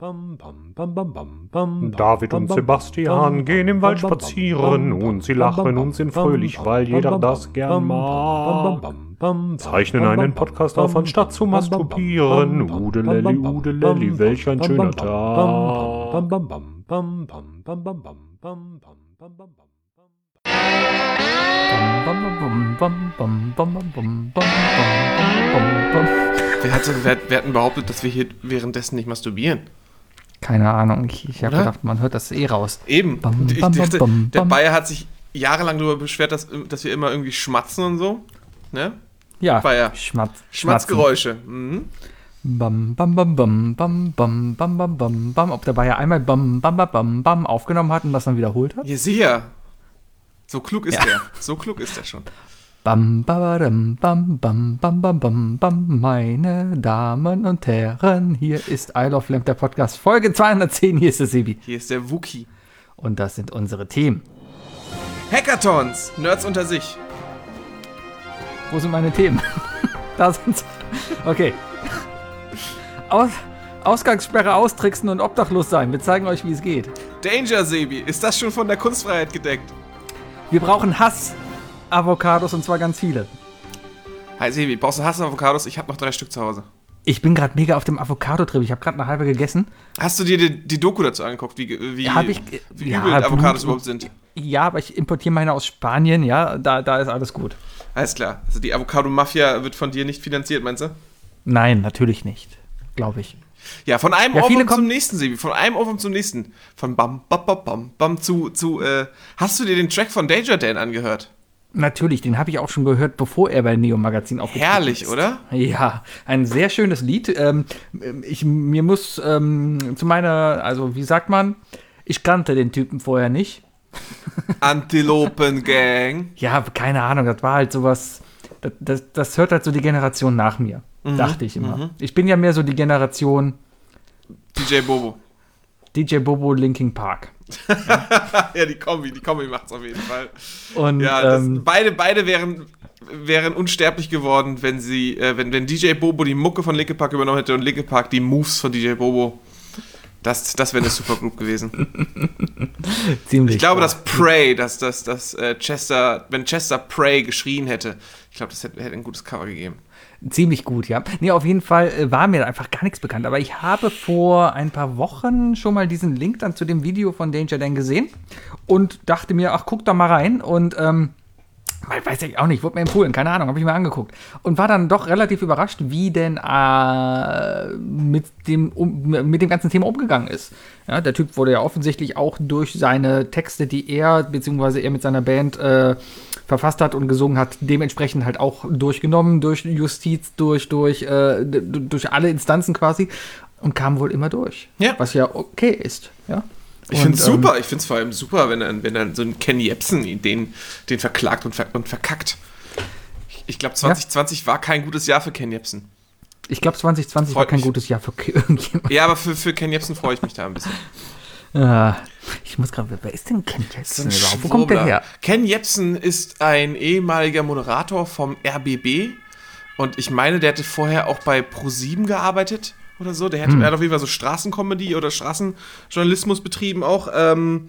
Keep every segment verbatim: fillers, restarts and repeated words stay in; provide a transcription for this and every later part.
David und Sebastian gehen im Wald spazieren und sie lachen und sind fröhlich, weil jeder das gern mag. Zeichnen einen Podcast auf, anstatt zu masturbieren. Udelelli, udelelli, welch ein schöner Tag. Wer hat, wer, wer hat denn behauptet, dass wir hier währenddessen nicht masturbieren? Keine Ahnung, ich, ich habe gedacht, man hört das eh raus. Eben. Bam, ich bam, dachte, bam, der bam. Bayer hat sich jahrelang darüber beschwert, dass, dass wir immer irgendwie schmatzen und so. Ne? Ja, Bayer. Schmatz, Schmatzgeräusche. Mhm. Bam, bam, bam, bam, bam, bam, bam, bam, bam, bam. Ob der Bayer einmal bam, bam, bam, bam, bam aufgenommen hat und das dann wiederholt hat? Ja, sicher. So klug ist Ja. der. So klug ist der schon. Bam, babadam, bam, bam, bam, bam, bam, bam, meine Damen und Herren, hier ist I Love Lamp, der Podcast, Folge zweihundertzehn, hier ist der Sebi. Hier ist der Wookie. Und das sind unsere Themen. Hackathons. Nerds unter sich. Wo sind meine Themen? Da sind sie. Okay. Aus, Ausgangssperre austricksen und obdachlos sein. Wir zeigen euch, wie es geht. Danger, Sebi. Ist das schon von der Kunstfreiheit gedeckt? Wir brauchen Hass-Avocados und zwar ganz viele. Hi, Sebi. Brauchst du Hass-Avocados? Ich habe noch drei Stück zu Hause. Ich bin gerade mega auf dem Avocado-Trip. Ich habe gerade eine halbe gegessen. Hast du dir die, die Doku dazu angeguckt, wie, wie, Hab ich, wie ja, übel Avocados Blut- überhaupt sind? Ja, aber ich importiere meine aus Spanien. Ja, da, da ist alles gut. Alles klar. Also die Avocado-Mafia wird von dir nicht finanziert, meinst du? Nein, natürlich nicht. Glaube ich. Ja, von einem Ja, viele Ohrwurm zum kommen- nächsten, Sebi. Von einem Ohrwurm zum nächsten. Von Bam, Bam, Bam, Bam, Bam zu, zu, äh, hast du dir den Track von Danger Dan angehört? Natürlich, den habe ich auch schon gehört, bevor er bei Neo Magazin aufgetreten ist. Herrlich, oder? Ja, ein sehr schönes Lied. Ähm, ich, mir muss ähm, zu meiner, also wie sagt man, ich kannte den Typen vorher nicht. Antilopen-Gang. Ja, keine Ahnung, das war halt sowas, das, das, das hört halt so die Generation nach mir, Mhm, dachte ich immer. mhm. Ich bin ja mehr so die Generation D J Bobo. D J Bobo, Linkin Park. Ja, die Kombi, die Kombi macht's auf jeden Fall. Und Ja, das, ähm, beide, beide wären, wären unsterblich geworden, wenn sie, äh, wenn, wenn D J Bobo die Mucke von Linkin Park übernommen hätte und Linkin Park die Moves von D J Bobo. Das, das wäre eine Supergroup gewesen. ziemlich. Ich glaube, klar. dass Prey, dass, dass, dass äh, Chester, wenn Chester Prey geschrien hätte, ich glaube, das hätte, hätte ein gutes Cover gegeben. Ziemlich gut, ja. Nee, auf jeden Fall äh, war mir einfach gar nichts bekannt. Aber ich habe vor ein paar Wochen schon mal diesen Link dann zu dem Video von Danger Dan gesehen und dachte mir, ach, guck da mal rein. Und, ähm, weiß ich auch nicht, wurde mir empfohlen, keine Ahnung, habe ich mir angeguckt. Und war dann doch relativ überrascht, wie denn äh, mit, dem, um, mit dem ganzen Thema umgegangen ist. Ja, der Typ wurde ja offensichtlich auch durch seine Texte, die er, beziehungsweise er mit seiner Band äh, verfasst hat und gesungen hat, dementsprechend halt auch durchgenommen, durch Justiz, durch, durch, äh, d- durch alle Instanzen quasi und kam wohl immer durch. Ja. Was ja okay ist, ja. Ich finde es super, ich finde es vor allem super, wenn dann, wenn dann so ein Ken Jebsen den, den verklagt und, ver, und verkackt. Ich, ich glaube, zwanzig zwanzig war kein gutes Jahr für Ken Jebsen. Ich glaube, zwanzig zwanzig war Freut kein mich. gutes Jahr für irgendjemand. Ja, aber für, für Ken Jebsen freue ich mich da ein bisschen. Ah, ich muss gerade, wer ist denn Ken Jebsen überhaupt? Wo kommt der Schwurbler. her? Ken Jebsen ist ein ehemaliger Moderator vom R B B und ich meine, der hatte vorher auch bei ProSieben gearbeitet oder so. Der, hätte, Hm. er hat auf jeden Fall so Straßencomedy oder Straßenjournalismus betrieben auch. Ähm,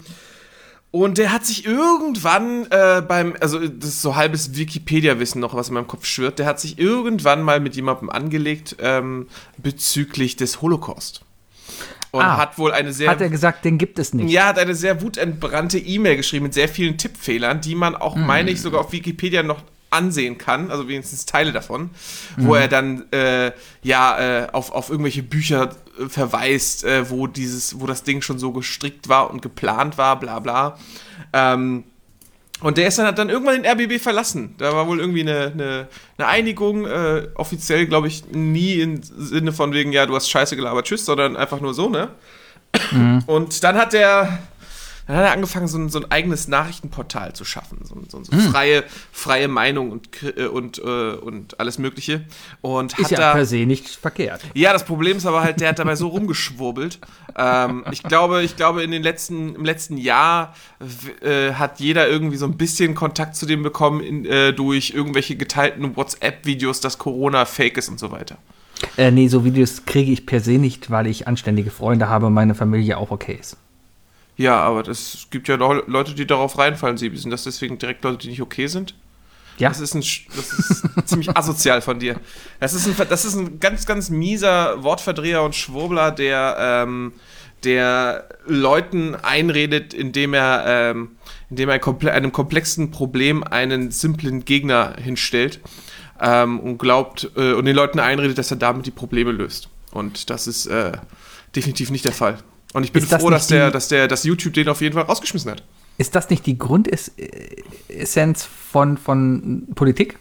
und der hat sich irgendwann äh, beim, also das ist so halbes Wikipedia-Wissen noch, was in meinem Kopf schwirrt, der hat sich irgendwann mal mit jemandem angelegt ähm, bezüglich des Holocaust. Und Ah, hat wohl eine sehr... Hat er gesagt, den gibt es nicht. Ja, hat eine sehr wutentbrannte E-Mail geschrieben mit sehr vielen Tippfehlern, die man auch, Mhm. meine ich, sogar auf Wikipedia noch ansehen kann, also wenigstens Teile davon, wo er dann äh, ja äh, auf, auf irgendwelche Bücher äh, verweist, äh, wo dieses, wo das Ding schon so gestrickt war und geplant war, bla bla. Ähm, und der ist dann, hat dann irgendwann den R B B verlassen. Da war wohl irgendwie eine, eine, eine Einigung, äh, offiziell, glaube ich, nie im Sinne von wegen, ja, du hast Scheiße gelabert, tschüss, sondern einfach nur so, ne? Mhm. Und dann hat er, dann hat er angefangen, so ein, so ein eigenes Nachrichtenportal zu schaffen, so, so, so Mhm. freie, freie Meinung und, äh, und, äh, und alles Mögliche. Und Ist hat ja da, per se nicht verkehrt. ja, das Problem ist aber halt, der hat dabei so rumgeschwurbelt. Ähm, ich glaube, ich glaube, in den letzten, im letzten Jahr w- äh, hat jeder irgendwie so ein bisschen Kontakt zu dem bekommen in, äh, durch irgendwelche geteilten WhatsApp-Videos, dass Corona fake ist und so weiter. Äh, nee, so Videos kriege ich per se nicht, weil ich anständige Freunde habe und meine Familie auch okay ist. Ja, aber es gibt ja doch Leute, die darauf reinfallen, Sebi. Sind das deswegen direkt Leute, die nicht okay sind? Ja. Das ist, ein, das ist ziemlich asozial von dir. Das ist, ein, das ist ein ganz, ganz mieser Wortverdreher und Schwurbler, der, ähm, der Leuten einredet, indem er, ähm, indem er komple- einem komplexen Problem einen simplen Gegner hinstellt ähm, und glaubt äh, und den Leuten einredet, dass er damit die Probleme löst. Und das ist äh, definitiv nicht der Fall. Und ich bin Ist das froh, dass der, die- dass der, dass YouTube den auf jeden Fall rausgeschmissen hat. Ist das nicht die Grundessenz von, von Politik?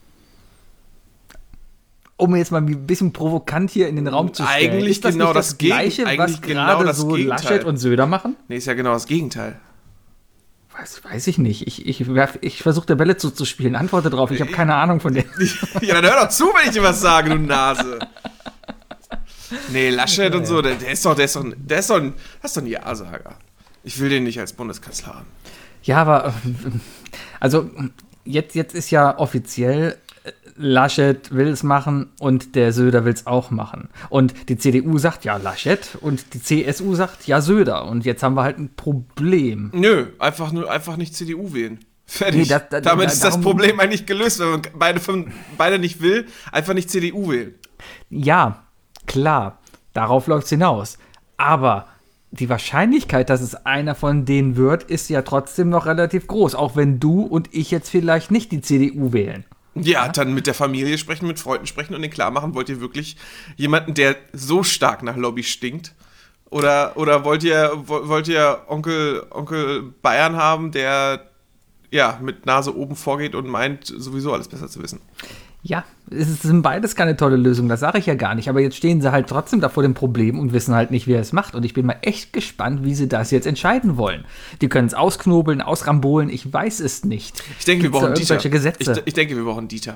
Um jetzt mal ein bisschen provokant hier in den Raum zu stellen. Eigentlich ist das genau nicht das das Gegen- Gleiche, eigentlich was genau gerade das so Gegenteil. Laschet und Söder machen? Nee, ist ja genau das Gegenteil. Weiß, weiß ich nicht. Ich, ich, werf- ich versuche der Bälle zuzuspielen. Antworte drauf. Ich habe keine Ahnung von denen. Ja, dann hör doch zu, wenn ich dir was sage, du Nase. Nee, Laschet und so, der, der ist doch, der ist doch, der ist doch ein, das ist doch ein Ja-Sager. Ich will den nicht als Bundeskanzler haben. Ja, aber äh, also jetzt, jetzt ist ja offiziell, äh, Laschet will es machen und der Söder will es auch machen. Und die C D U sagt ja Laschet und die C S U sagt ja Söder. Und jetzt haben wir halt ein Problem. Nö, einfach nur, einfach nicht C D U wählen. Fertig. Nee, das- da- Damit da- ist das darum- Problem eigentlich gelöst, wenn man beide, von, beide nicht will, einfach nicht C D U wählen. Ja, klar, darauf läuft es hinaus. Aber die Wahrscheinlichkeit, dass es einer von denen wird, ist ja trotzdem noch relativ groß. Auch wenn du und ich jetzt vielleicht nicht die C D U wählen. Ja, dann mit der Familie sprechen, mit Freunden sprechen und denen klar machen, wollt ihr wirklich jemanden, der so stark nach Lobby stinkt? Oder, oder wollt ihr, wo- wollt ihr Onkel, Onkel Bayern haben, der ja mit Nase oben vorgeht und meint, sowieso alles besser zu wissen? Ja, es sind beides keine tolle Lösung, das sage ich ja gar nicht. Aber jetzt stehen sie halt trotzdem da vor dem Problem und wissen halt nicht, wer es macht. Und ich bin mal echt gespannt, wie sie das jetzt entscheiden wollen. Die können es ausknobeln, ausrambolen, ich weiß es nicht. Ich denke, wir Gibt's da brauchen Dieter. irgendwelche Gesetze? Ich, ich denke, wir brauchen Dieter.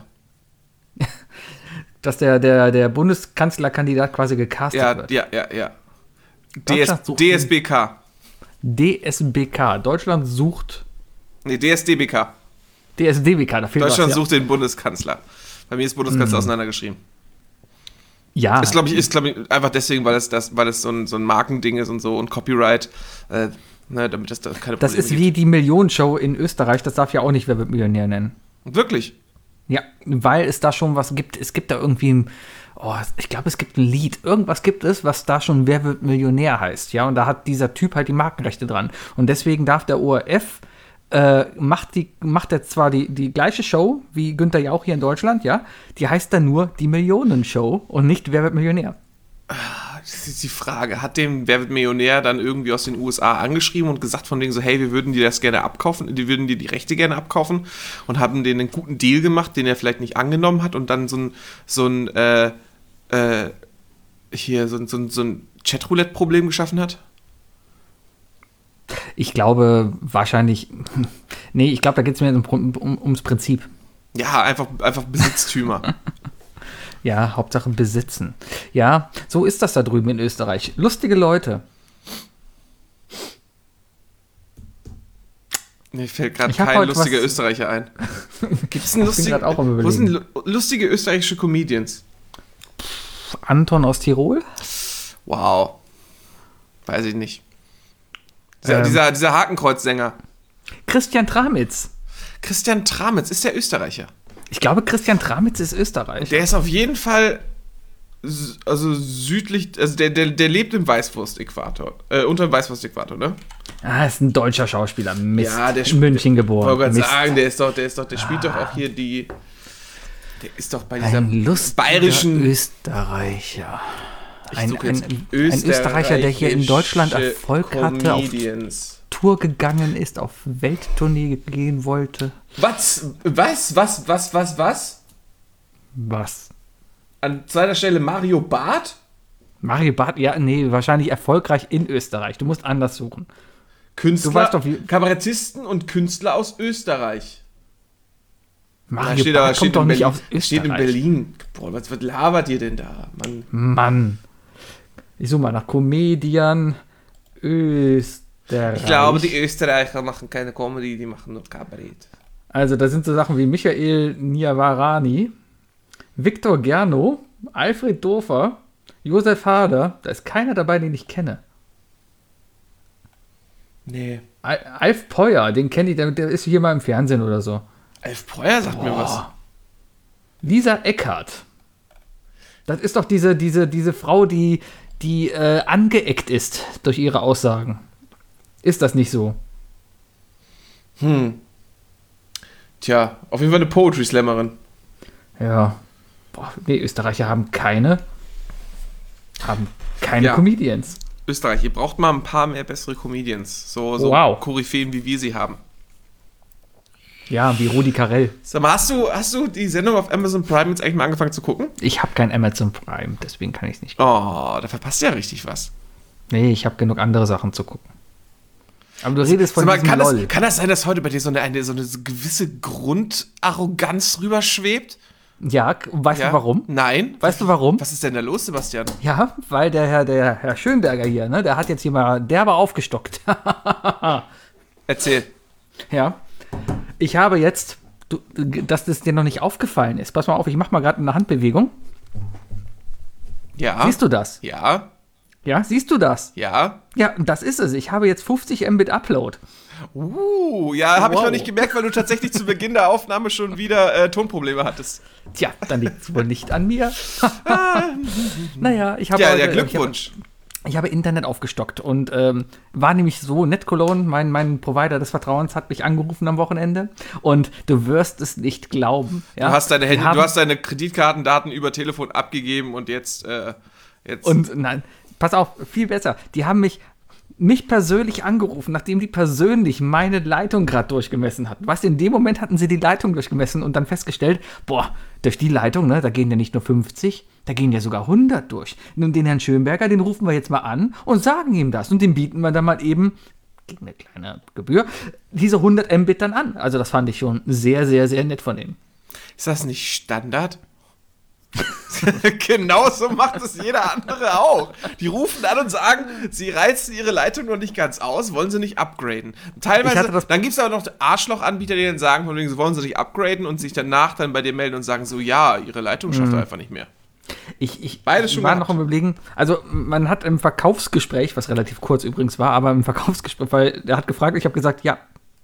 Dass der, der, der Bundeskanzlerkandidat quasi gecastet Ja, wird. ja, ja, ja. D S, Deutschland sucht D S B K. D S B K, Deutschland sucht Nee, D S D B K. D S D B K, da fehlt Deutschland was, ja. sucht den Bundeskanzler. Bei mir ist Bundeskanzler auseinandergeschrieben. Ja, Ist, glaube ich, ist, glaub ich, einfach deswegen, weil es, das, weil es so, ein, so ein Markending ist und so und Copyright, äh, ne, damit das da keine das Probleme ist wie die Millionenshow in Österreich, das darf ja auch nicht Wer wird Millionär nennen. gibt. Wirklich? Ja, weil es da schon was gibt. Es gibt da irgendwie, ein, oh, ich glaube, es gibt ein Lied. Irgendwas gibt es, was da schon Wer wird Millionär heißt. Ja, und da hat dieser Typ halt die Markenrechte dran. Und deswegen darf der O R F, äh, macht, die, macht er zwar die, die gleiche Show wie Günther Jauch hier in Deutschland, ja, die heißt dann nur die Millionenshow und nicht Wer wird Millionär. Das ist die Frage. Hat dem Wer wird Millionär dann irgendwie aus den U S A angeschrieben und gesagt von wegen so, hey, wir würden dir das gerne abkaufen, die würden dir die Rechte gerne abkaufen und haben denen einen guten Deal gemacht, den er vielleicht nicht angenommen hat und dann so ein, so ein, äh, äh, hier, so ein, so ein, so ein Chatroulette-Problem geschaffen hat? Ich glaube wahrscheinlich, nee, ich glaube, da geht es mir um, um, ums Prinzip. Ja, einfach, einfach Besitztümer. Ja, Hauptsache besitzen. Ja, so ist das da drüben in Österreich. Lustige Leute. Mir fällt gerade Ich hab kein heute lustiger was- Österreicher ein. Gibt es einen Ich bin lustigen, grad auch am wo sind Überlegen. lu- lustige österreichische Comedians? Anton aus Tirol? Wow. Weiß ich nicht. Dieser, Ähm. dieser, dieser Hakenkreuzsänger. Christian Tramitz. Christian Tramitz, ist der Österreicher? Ich glaube, Christian Tramitz ist Österreich. Der ist auf jeden Fall sü- also südlich, also der, der, der lebt im Weißwurst-Äquator. Äh, unter dem Weißwurst-Äquator, ne? Ah, ist ein deutscher Schauspieler. Mist. Ja, der in spielt- München Ich geboren. wollte gerade Mist. sagen, der ist doch, der ist doch, der spielt doch auch hier die. Der ist doch bei dieser Ein lustiger bayerischen. Österreicher. Ich Ein, suche jetzt ein, ein Österreicher, der hier in Deutschland Erfolg hatte, auf Comedians. Tour gegangen ist, auf Welttournee gehen wollte. Was? Was? Was? Was? Was? Was? Was? An zweiter Stelle Mario Barth? Mario Barth, ja, nee, wahrscheinlich erfolgreich in Österreich. Du musst anders suchen. Künstler, Du weißt doch, wie- Kabarettisten und Künstler aus Österreich. Mario Da steht, Barth aber, steht, kommt doch in nicht Berlin, aus Österreich. steht in Berlin. Boah, was, was labert ihr denn da? Mann. Mann. Ich suche mal nach Comedian Österreich. Ich glaube, die Österreicher machen keine Comedy, die machen nur Kabarett. Also, da sind so Sachen wie Michael Niavarani, Viktor Gernot, Alfred Dofer, Josef Hader, da ist keiner dabei, den ich kenne. Nee. Al- Alf Peuer, den kenne ich, der, der ist hier mal im Fernsehen oder so. Alf Peuer sagt mir was. Lisa Eckhardt. Das ist doch diese, diese, diese Frau, die, die äh, angeeckt ist durch ihre Aussagen. Ist das nicht so? Hm. Tja, auf jeden Fall eine Poetry-Slammerin. Ja. Boah, nee, Österreicher haben keine, haben keine Ja. Comedians. Österreich, ihr braucht mal ein paar mehr bessere Comedians. So, so Wow. Koryphäen, wie wir sie haben. Ja, wie Rudi Carell. Sag mal, hast du, hast du die Sendung auf Amazon Prime jetzt eigentlich mal angefangen zu gucken? Ich habe kein Amazon Prime, deswegen kann ich es nicht. Oh, da verpasst du ja richtig was. Nee, ich habe genug andere Sachen zu gucken. Aber du redest von Sag mal, diesem kann, LOL. das, kann das sein, dass heute bei dir so eine, eine, so eine gewisse Grundarroganz rüberschwebt? Ja, k- weißt Ja? du warum? Nein. Weißt du warum? Was ist denn da los, Sebastian? Ja, weil der Herr, der Herr Schönberger hier, ne, der hat jetzt hier mal derbe aufgestockt. Erzähl. Ja. Ich habe jetzt, du, dass das dir noch nicht aufgefallen ist. Pass mal auf, ich mache mal gerade eine Handbewegung. Ja. Siehst du das? Ja. Ja, siehst du das? Ja. Ja, das ist es. Ich habe jetzt fünfzig Mbit Upload. Uh, ja, habe ich Wow. noch nicht gemerkt, weil du tatsächlich zu Beginn der Aufnahme schon wieder äh, Tonprobleme hattest. Tja, dann liegt es wohl nicht an mir. Naja, ich habe Ja, heute- der Glückwunsch. Ich habe, ich habe Internet aufgestockt und ähm, war nämlich so, NetCologne, mein, mein Provider des Vertrauens, hat mich angerufen am Wochenende und du wirst es nicht glauben. Ja? Du hast deine Die Handy, haben- du hast deine Kreditkartendaten über Telefon abgegeben und jetzt, äh, jetzt. Und nein, pass auf, viel besser. Die haben mich, mich persönlich angerufen, nachdem die persönlich meine Leitung gerade durchgemessen hatten. Weißt du, in dem Moment hatten sie die Leitung durchgemessen und dann festgestellt, boah, durch die Leitung, ne, da gehen ja nicht nur fünfzig, da gehen ja sogar hundert durch. Nun, den Herrn Schönberger, den rufen wir jetzt mal an und sagen ihm das. Und dem bieten wir dann mal eben, gegen eine kleine Gebühr, diese hundert Mbit dann an. Also das fand ich schon sehr, sehr, sehr nett von ihm. Ist das nicht Standard? Genauso macht es jeder andere auch. Die rufen an und sagen, sie reizen ihre Leitung noch nicht ganz aus, wollen sie nicht upgraden. Ich Teilweise, hatte das- dann gibt es aber noch Arschloch-Anbieter, die dann sagen, von wegen, sie wollen sie nicht upgraden und sich danach dann bei dir melden und sagen so, ja, ihre Leitung schafft Mhm. er einfach nicht mehr. Ich, ich Beides schon war gehabt. noch am Überlegen, also man hat im Verkaufsgespräch, was relativ kurz übrigens war, aber im Verkaufsgespräch, weil der hat gefragt, ich habe gesagt, ja.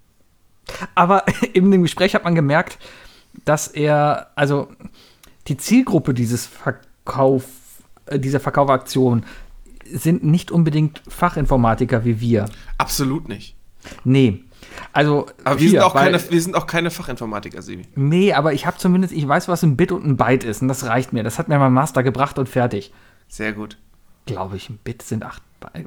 Aber in dem Gespräch hat man gemerkt, dass er, also die Zielgruppe dieses Verkauf, äh, dieser Verkaufaktion sind nicht unbedingt Fachinformatiker wie wir. Absolut nicht. Nee. Also Aber wir, hier, sind, auch weil- keine, wir sind auch keine Fachinformatiker, Sebi. Nee, aber ich habe zumindest, ich weiß, was ein Bit und ein Byte ist und das reicht mir. Das hat mir mein Master gebracht und fertig. Sehr gut. Glaube ich, ein Bit sind acht Byte.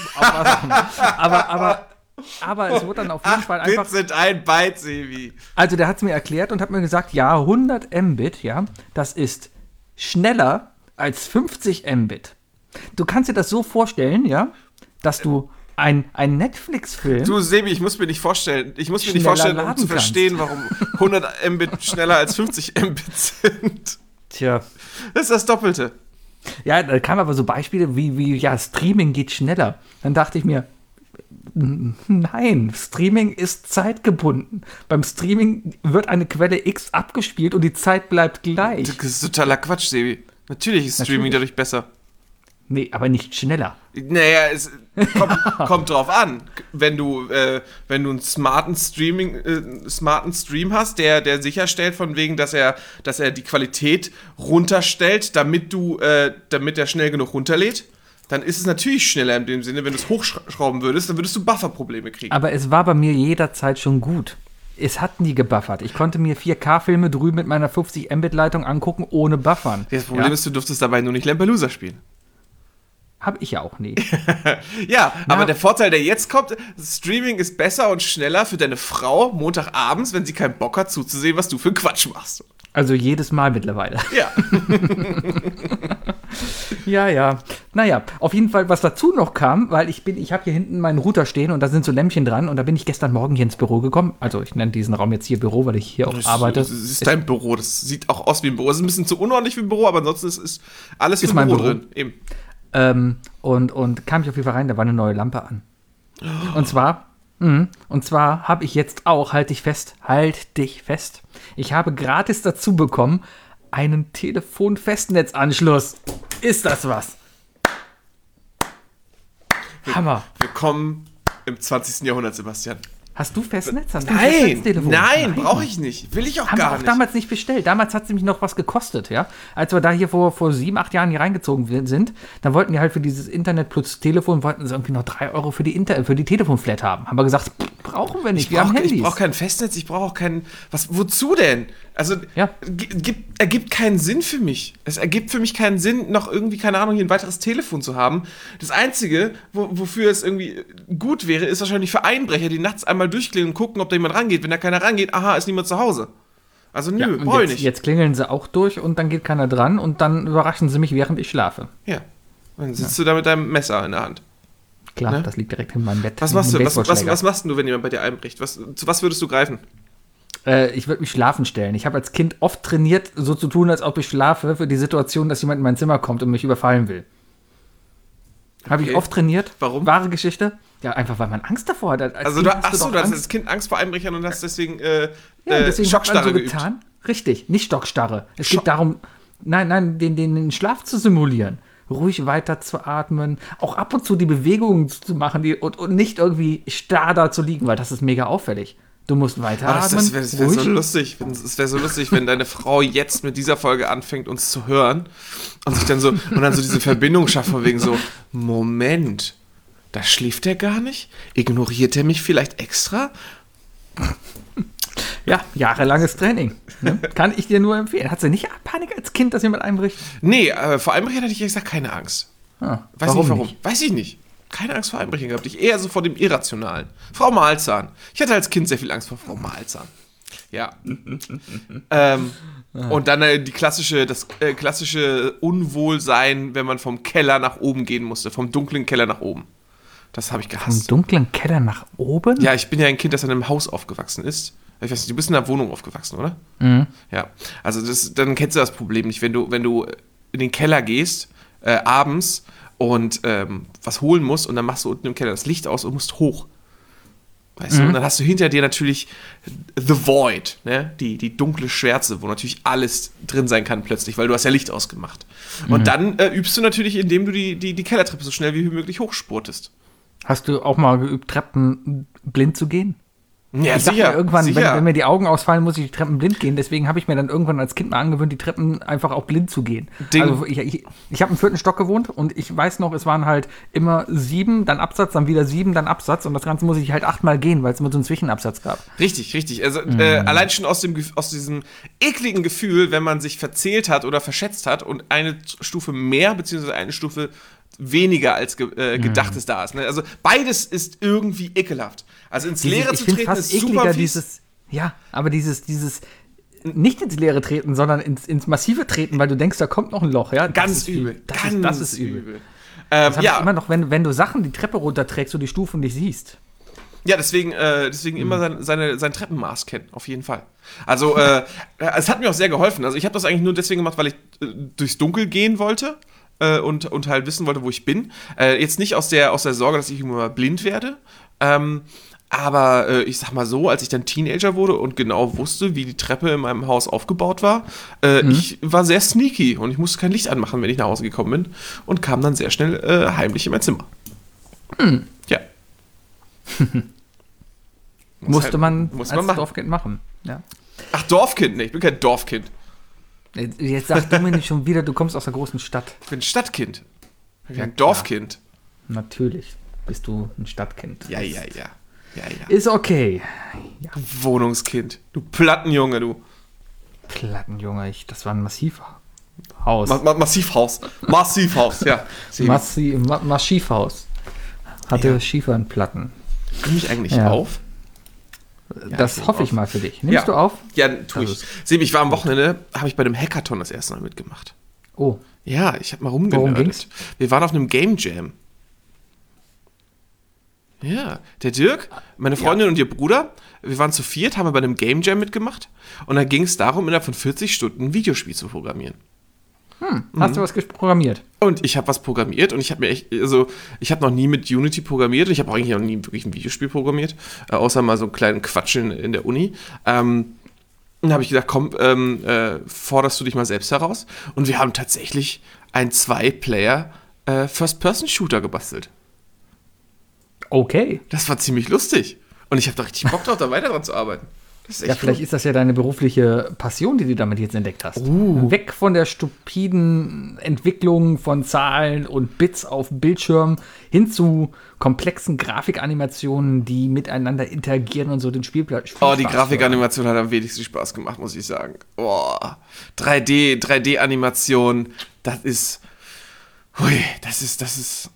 aber, aber, aber es wurde dann auf jeden Fall einfach. Bits sind ein Byte, Sebi. Also der hat es mir erklärt und hat mir gesagt, ja, hundert Mbit, ja, das ist schneller als fünfzig Mbit. Du kannst dir das so vorstellen, ja, dass du ein, ein Netflix-Film. Du, Sebi, ich muss mir nicht vorstellen, ich muss mir nicht Schneller vorstellen, um laden zu kannst. verstehen, warum hundert Mbit schneller als fünfzig Mbit sind. Tja. Das ist das Doppelte. Ja, da kamen aber so Beispiele wie, wie, ja, Streaming geht schneller. Dann dachte ich mir, n- nein, Streaming ist zeitgebunden. Beim Streaming wird eine Quelle X abgespielt und die Zeit bleibt gleich. Das ist totaler Quatsch, Sebi. Natürlich ist Streaming Natürlich. dadurch besser. Nee, aber nicht schneller. Naja, es kommt, kommt drauf an. Wenn du, äh, wenn du einen smarten Streaming, äh, smarten Stream hast, der, der sicherstellt von wegen, dass er, dass er die Qualität runterstellt, damit du, äh, damit er schnell genug runterlädt, dann ist es natürlich schneller in dem Sinne. Wenn du es hochschrauben würdest, dann würdest du Bufferprobleme kriegen. Aber es war bei mir jederzeit schon gut. Es hat nie gebuffert. Ich konnte mir vier K-Filme drüben mit meiner fünfzig Mbit-Leitung angucken, ohne Buffern. Das Problem ja? ist, du durftest dabei nur nicht Lampelusa spielen. Hab ich ja auch nie. Ja, aber der Vorteil, der jetzt kommt, Streaming ist besser und schneller für deine Frau Montagabends, wenn sie keinen Bock hat zuzusehen, was du für einen Quatsch machst. Also jedes Mal mittlerweile. Ja. Ja, ja. Naja, auf jeden Fall, was dazu noch kam, weil ich bin, ich habe hier hinten meinen Router stehen und da sind so Lämpchen dran und da bin ich gestern Morgen hier ins Büro gekommen. Also ich nenne diesen Raum jetzt hier Büro, weil ich hier auch Das, arbeite. das ist dein Büro, das sieht auch aus wie ein Büro. Es ist ein bisschen zu unordentlich wie ein Büro, aber ansonsten ist, ist alles Ist für ein mein Büro, Büro. drin. Eben. Ähm, und, und kam ich auf jeden Fall rein, da war eine neue Lampe an. Und zwar, mh, und zwar habe ich jetzt auch, halt dich fest, halt dich fest, ich habe gratis dazu bekommen, einen Telefon-Festnetzanschluss. Ist das was? Hammer. Willkommen im zwanzigsten Jahrhundert, Sebastian. Hast du Festnetz? Hast du ein Nein, Festnetztelefon? nein, brauche ich nicht. Will ich auch Haben wir gar auch nicht. damals nicht bestellt. Damals hat es nämlich noch was gekostet, ja. Als wir da hier vor, vor sieben, acht Jahren hier reingezogen sind, dann wollten die halt für dieses Internet plus Telefon, wollten sie irgendwie noch drei Euro für die, Inter für die Telefonflat haben. Haben wir gesagt, pff, brauchen wir nicht, Ich wir haben brauche Handys. brauch kein Festnetz, ich brauche auch kein... Was, wozu denn? Also, Ja. g- gibt, ergibt keinen Sinn für mich. Es ergibt für mich keinen Sinn, noch irgendwie, keine Ahnung, hier ein weiteres Telefon zu haben. Das Einzige, wo, wofür es irgendwie gut wäre, ist wahrscheinlich für Einbrecher, die nachts einmal durchklingeln und gucken, ob da jemand rangeht. Wenn da keiner rangeht, aha, ist niemand zu Hause. Also nö, Ja, und brauche ich jetzt, nicht. jetzt klingeln sie auch durch und dann geht keiner dran und dann überraschen sie mich, während ich schlafe. Ja. Dann sitzt du da mit deinem Messer in der Hand. Klar, Ne? das liegt direkt in meinem Bett. Was wie machst ein du? Was, was, Baseballschläger. was machst denn du, wenn jemand bei dir einbricht? Was, zu was würdest du greifen? Äh, ich würde mich schlafen stellen. Ich habe als Kind oft trainiert, so zu tun, als ob ich schlafe, für die Situation, dass jemand in mein Zimmer kommt und mich überfallen will. Habe Okay. ich oft trainiert. Warum? Wahre Geschichte. Ja, einfach weil man Angst davor hat. Als Also, Kind du, hast achso, doch du hast Angst. als Kind Angst vor Einbrechern und hast deswegen, äh, Ja, äh, deswegen hat man Schockstarre so geübt. getan. Richtig, nicht Stockstarre. Es Schock- geht darum, nein, nein, den, den, den Schlaf zu simulieren. Ruhig weiter zu atmen, auch ab und zu die Bewegungen zu machen die, und, und nicht irgendwie starr da zu liegen, weil das ist mega auffällig. Du musst weiter Ah, das atmen. das wäre wär ruhig. so lustig. Es wäre so lustig, wenn deine Frau jetzt mit dieser Folge anfängt, uns zu hören und sich dann so und dann so diese Verbindung schafft von wegen so, Moment, da schläft er gar nicht? Ignoriert er mich vielleicht extra? Ja, jahrelanges Training. Ne? Kann ich dir nur empfehlen. Hat sie nicht Panik als Kind, dass jemand einbricht? Nee, äh, vor Einbrechern hatte ich ehrlich gesagt keine Angst. Ah, Weiß nicht warum. Weiß ich nicht. Keine Angst vor Einbrechern gehabt. Ich eher so vor dem Irrationalen. Frau Malzahn. Ich hatte als Kind sehr viel Angst vor Frau Malzahn. Ja. ähm, und dann äh, die klassische, das äh, klassische Unwohlsein, wenn man vom Keller nach oben gehen musste. Vom dunklen Keller nach oben. Das habe ich Im gehasst. dunklen Keller nach oben? Ja, ich bin ja ein Kind, das in einem Haus aufgewachsen ist. Ich weiß nicht, du bist in einer Wohnung aufgewachsen, oder? Mhm. Ja. Also das, dann kennst du das Problem nicht, wenn du, wenn du in den Keller gehst, äh, abends und ähm, was holen musst und dann machst du unten im Keller das Licht aus und musst hoch. Weißt du? Und dann hast du hinter dir natürlich The Void, ne? die, die dunkle Schwärze, wo natürlich alles drin sein kann plötzlich, weil du hast ja Licht ausgemacht. Und dann äh, übst du natürlich, indem du die, die, die Kellertreppe so schnell wie möglich hochspurtest. Hast du auch mal geübt, Treppen blind zu gehen? Ja, Ich dachte sicher. mir irgendwann, wenn, sicher. wenn mir die Augen ausfallen, muss ich die Treppen blind gehen. Deswegen habe ich mir dann irgendwann als Kind mal angewöhnt, die Treppen einfach auch blind zu gehen. Ding. Also ich, ich, ich habe im vierten Stock gewohnt und ich weiß noch, es waren halt immer sieben, dann Absatz, dann wieder sieben, dann Absatz. Und das Ganze muss ich halt achtmal gehen, weil es immer so einen Zwischenabsatz gab. Richtig, richtig. Also äh, allein schon aus, dem, Gef- aus diesem ekligen Gefühl, wenn man sich verzählt hat oder verschätzt hat und eine Stufe mehr beziehungsweise eine Stufe weniger als ge äh, gedachtes da ist. Ne? Also beides ist irgendwie ekelhaft. Also ins Leere ich zu finde treten fast ist super ekliger fies. dieses, ja, aber dieses, dieses nicht ins Leere treten, sondern ins, ins Massive treten, weil du denkst, da kommt noch ein Loch, ja? Das Ganz ist viel- übel. Das, ganz ist, das ist übel. Ähm, Das hab ich ja, immer noch, wenn, wenn du Sachen die Treppe runterträgst und die Stufen nicht siehst. ja, deswegen, äh, deswegen immer sein, seine, sein Treppenmaß kennen, auf jeden Fall. Also, äh, es hat mir auch sehr geholfen. Also, ich habe das eigentlich nur deswegen gemacht, weil ich äh, durchs Dunkel gehen wollte äh, und, und halt wissen wollte, wo ich bin. Äh, jetzt nicht aus der, aus der Sorge, dass ich irgendwann mal blind werde. Ähm, aber äh, ich sag mal so, als ich dann Teenager wurde und genau wusste, wie die Treppe in meinem Haus aufgebaut war, äh, Mhm. ich war sehr sneaky und ich musste kein Licht anmachen, wenn ich nach Hause gekommen bin und kam dann sehr schnell äh, heimlich in mein Zimmer. Mhm. Ja. Muss Musste halt- man muss als man machen. Dorfkind machen. Ja. Ach, Dorfkind, ne, ich bin kein Dorfkind. Jetzt jetzt sag du mir nicht schon wieder, du kommst aus der großen Stadt. Ich bin ein Stadtkind. Ich bin Ja, ein Dorfkind. Natürlich bist du ein Stadtkind. Ja, ja, ja. Ja, ja. Ist okay. Wohnungskind. Du Plattenjunge, du. Plattenjunge, ich, das war ein Massivhaus. Ma ma Massivhaus. Massivhaus, ja. Massi Ma Massivhaus. Hatte Ja. Schiefernplatten. Nimm ich eigentlich Ja. auf? das ich nehm hoffe ich auf. mal für dich. Nimmst Ja. du auf? Ja, tu Das ich. Sebi, ich war am Wochenende, habe ich bei dem Hackathon das erste Mal mitgemacht. Oh. Ja, ich habe mal Worum rumgenördet. ging's? Wir waren auf einem Game Jam. Ja, der Dirk, meine Freundin und ihr Bruder, wir waren zu viert, haben wir bei einem Game Jam mitgemacht und da ging es darum, innerhalb von vierzig Stunden ein Videospiel zu programmieren. Hast du was programmiert? Und ich habe was programmiert und ich habe mir echt, also ich habe noch nie mit Unity programmiert und ich habe auch eigentlich noch nie wirklich ein Videospiel programmiert, äh, außer mal so einen kleinen Quatsch in, in der Uni. Ähm, dann habe ich gedacht, komm, ähm, äh, forderst du dich mal selbst heraus? Und wir haben tatsächlich einen Zwei-Player äh, First-Person-Shooter gebastelt. Okay. Das war ziemlich lustig. Und ich habe da richtig Bock drauf, da weiter dran zu arbeiten. Das ist echt Ja, vielleicht cool. ist das ja deine berufliche Passion, die du damit jetzt entdeckt hast. Uh. Weg von der stupiden Entwicklung von Zahlen und Bits auf Bildschirm hin zu komplexen Grafikanimationen, die miteinander interagieren und so den Spielplatz. Oh, die Grafikanimation hat am wenigsten Spaß gemacht, muss ich sagen. Oh, drei D, drei D-Animation, das ist, hui, das ist, das ist,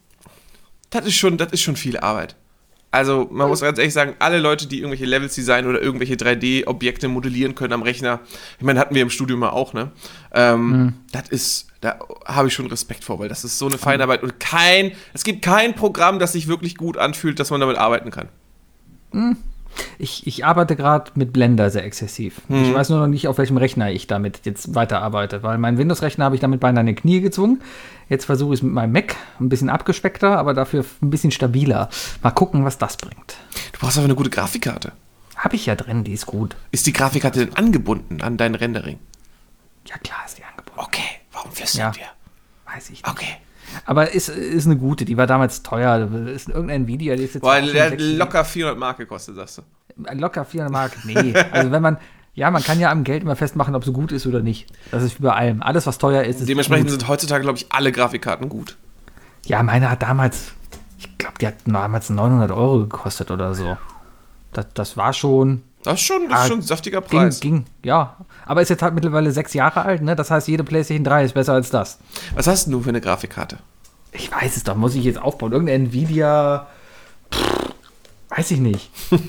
das ist schon, das ist schon viel Arbeit. Also, man muss ganz ehrlich sagen, alle Leute, die irgendwelche Levels designen oder irgendwelche drei D-Objekte modellieren können am Rechner, ich meine, hatten wir im Studium mal auch, ne? Ähm, mhm. Das ist, da habe ich schon Respekt vor, weil das ist so eine Feinarbeit und kein, es gibt kein Programm, das sich wirklich gut anfühlt, dass man damit arbeiten kann. Mhm. Ich, ich arbeite gerade mit Blender sehr exzessiv. Hm. Ich weiß nur noch nicht, auf welchem Rechner ich damit jetzt weiterarbeite, weil meinen Windows-Rechner habe ich damit beinahe in die Knie gezwungen. Jetzt versuche ich es mit meinem Mac, ein bisschen abgespeckter, aber dafür ein bisschen stabiler. Mal gucken, was das bringt. Du brauchst aber eine gute Grafikkarte. Habe ich ja drin, die ist gut. Ist die Grafikkarte denn angebunden an dein Rendering? Ja, klar ist die angebunden. Okay, warum wirst du ja. dir? Weiß ich nicht. Okay. Aber ist, ist eine gute, die war damals teuer. Ist irgendein Nvidia, die ist jetzt. Boah, der hat locker vierhundert Mark gekostet, sagst du. Locker vierhundert Mark? Nee. Also, wenn man. Ja, man kann ja am Geld immer festmachen, ob es gut ist oder nicht. Das ist wie bei allem. Alles, was teuer ist, ist Dementsprechend gut. sind heutzutage, glaube ich, alle Grafikkarten gut. Ja, meine hat damals. Ich glaube, die hat damals neunhundert Euro gekostet oder so. Das, das war schon. Das ist schon, das ist schon ein saftiger Preis. Ging, ging, ja. Aber ist jetzt halt mittlerweile sechs Jahre alt, ne? Das heißt, jede PlayStation drei ist besser als das. Was hast du für eine Grafikkarte? Ich weiß es doch, muss ich jetzt aufbauen. Irgendeine Nvidia. Pff, weiß ich nicht.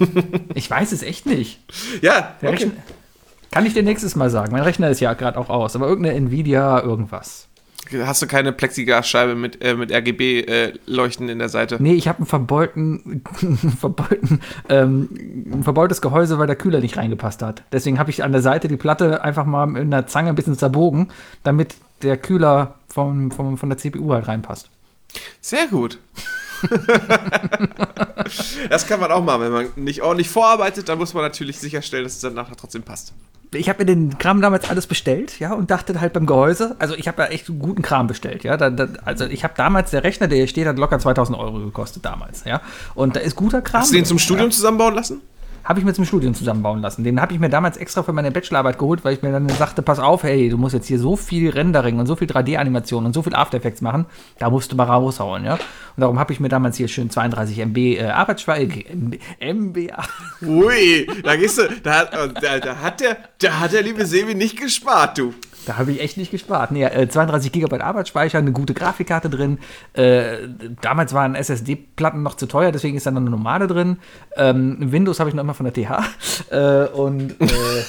Ich weiß es echt nicht. Ja, Der okay. Rechner, kann ich dir nächstes Mal sagen. Mein Rechner ist ja gerade auch aus, aber irgendeine Nvidia, irgendwas. Hast du keine Plexiglasscheibe mit, äh, mit R G B-Leuchten äh, in der Seite? Nee, ich habe einen verbeulten, verbeulten, ähm, ein verbeultes Gehäuse, weil der Kühler nicht reingepasst hat. Deswegen habe ich an der Seite die Platte einfach mal mit einer Zange ein bisschen zerbogen, damit der Kühler vom, vom, von der C P U halt reinpasst. Sehr gut. Das kann man auch machen. Wenn man nicht ordentlich vorarbeitet, dann muss man natürlich sicherstellen, dass es dann nachher trotzdem passt. Ich habe mir den Kram damals alles bestellt, ja, und dachte halt beim Gehäuse, also ich habe ja echt guten Kram bestellt, ja, da, da, also ich habe damals, der Rechner, der hier steht, hat locker zweitausend Euro gekostet damals, ja, und da ist guter Kram. Hast du den zum drin, Studium ja. zusammenbauen lassen? Habe ich mir zum Studium zusammenbauen lassen. Den habe ich mir damals extra für meine Bachelorarbeit geholt, weil ich mir dann sagte, pass auf, hey, du musst jetzt hier so viel Rendering und so viel drei D-Animation und so viel After Effects machen, da musst du mal raushauen, ja. Und darum habe ich mir damals hier schön zweiunddreißig Megabyte äh, Arbeitsspeicher, M B A. Ui, da gehst du, da, da, da, hat der, da hat der liebe Sebi nicht gespart, du. Da habe ich echt nicht gespart. Nee, äh, zweiunddreißig Gigabyte Arbeitsspeicher, eine gute Grafikkarte drin. Äh, damals waren S S D-Platten noch zu teuer, deswegen ist da noch eine normale drin. Ähm, Windows habe ich noch immer von der T H. Äh, und äh,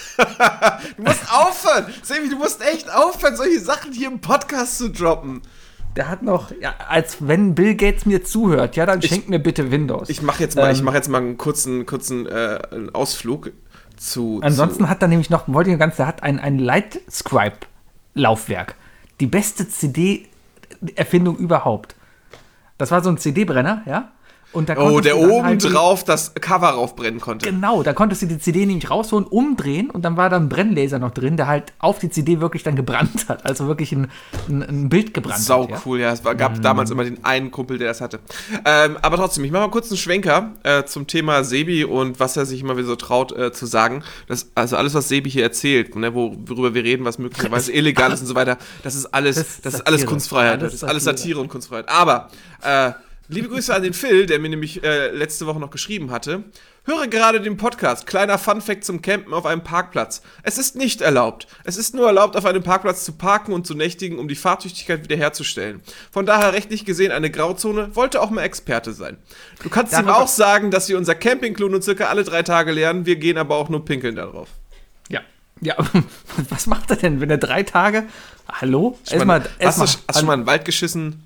du musst aufhören! Sebi, du musst echt aufhören, solche Sachen hier im Podcast zu droppen. Der hat noch, ja, als wenn Bill Gates mir zuhört, ja, dann Ich- schenkt mir bitte Windows. Ich mache jetzt mal, Ähm, ich mach jetzt mal einen kurzen, kurzen äh, einen Ausflug zu. Ansonsten zu, hat er nämlich noch, wollte ich ganz, der hat ein, ein Lightscribe-Laufwerk. Die beste C D-Erfindung überhaupt. Das war so ein C D-Brenner, ja? Und da oh, konntest der du dann oben halt die- drauf das Cover raufbrennen konnte. Genau, da konntest du die C D nämlich rausholen, umdrehen und dann war da ein Brennlaser noch drin, der halt auf die C D wirklich dann gebrannt hat. Also wirklich ein, ein, ein Bild gebrannt Sau hat. Ja? cool, ja. Es war, gab damals immer den einen Kumpel, der das hatte. Ähm, aber trotzdem, ich mache mal kurz einen Schwenker äh, zum Thema Sebi und was er sich immer wieder so traut äh, zu sagen. Das, also alles, was Sebi hier erzählt, ne, wo, worüber wir reden, was möglicherweise illegal ist und so weiter, das ist alles, Das ist das ist alles Satire. Kunstfreiheit. Alles Das ist alles Satire. Satire und Kunstfreiheit. Aber äh, liebe Grüße an den Phil, der mir nämlich äh, letzte Woche noch geschrieben hatte. Höre gerade den Podcast. Kleiner Funfact zum Campen auf einem Parkplatz. Es ist nicht erlaubt. Es ist nur erlaubt, auf einem Parkplatz zu parken und zu nächtigen, um die Fahrtüchtigkeit wiederherzustellen. Von daher rechtlich gesehen eine Grauzone, wollte auch mal Experte sein. Du kannst ihm Darüber- auch sagen, dass wir unser Campingklo nur circa alle drei Tage lernen. Wir gehen aber auch nur pinkeln darauf. Ja. Ja, was macht er denn, wenn er drei Tage. Hallo? Erstmal. hast Erstmal. du, hast du schon mal in den Wald geschissen?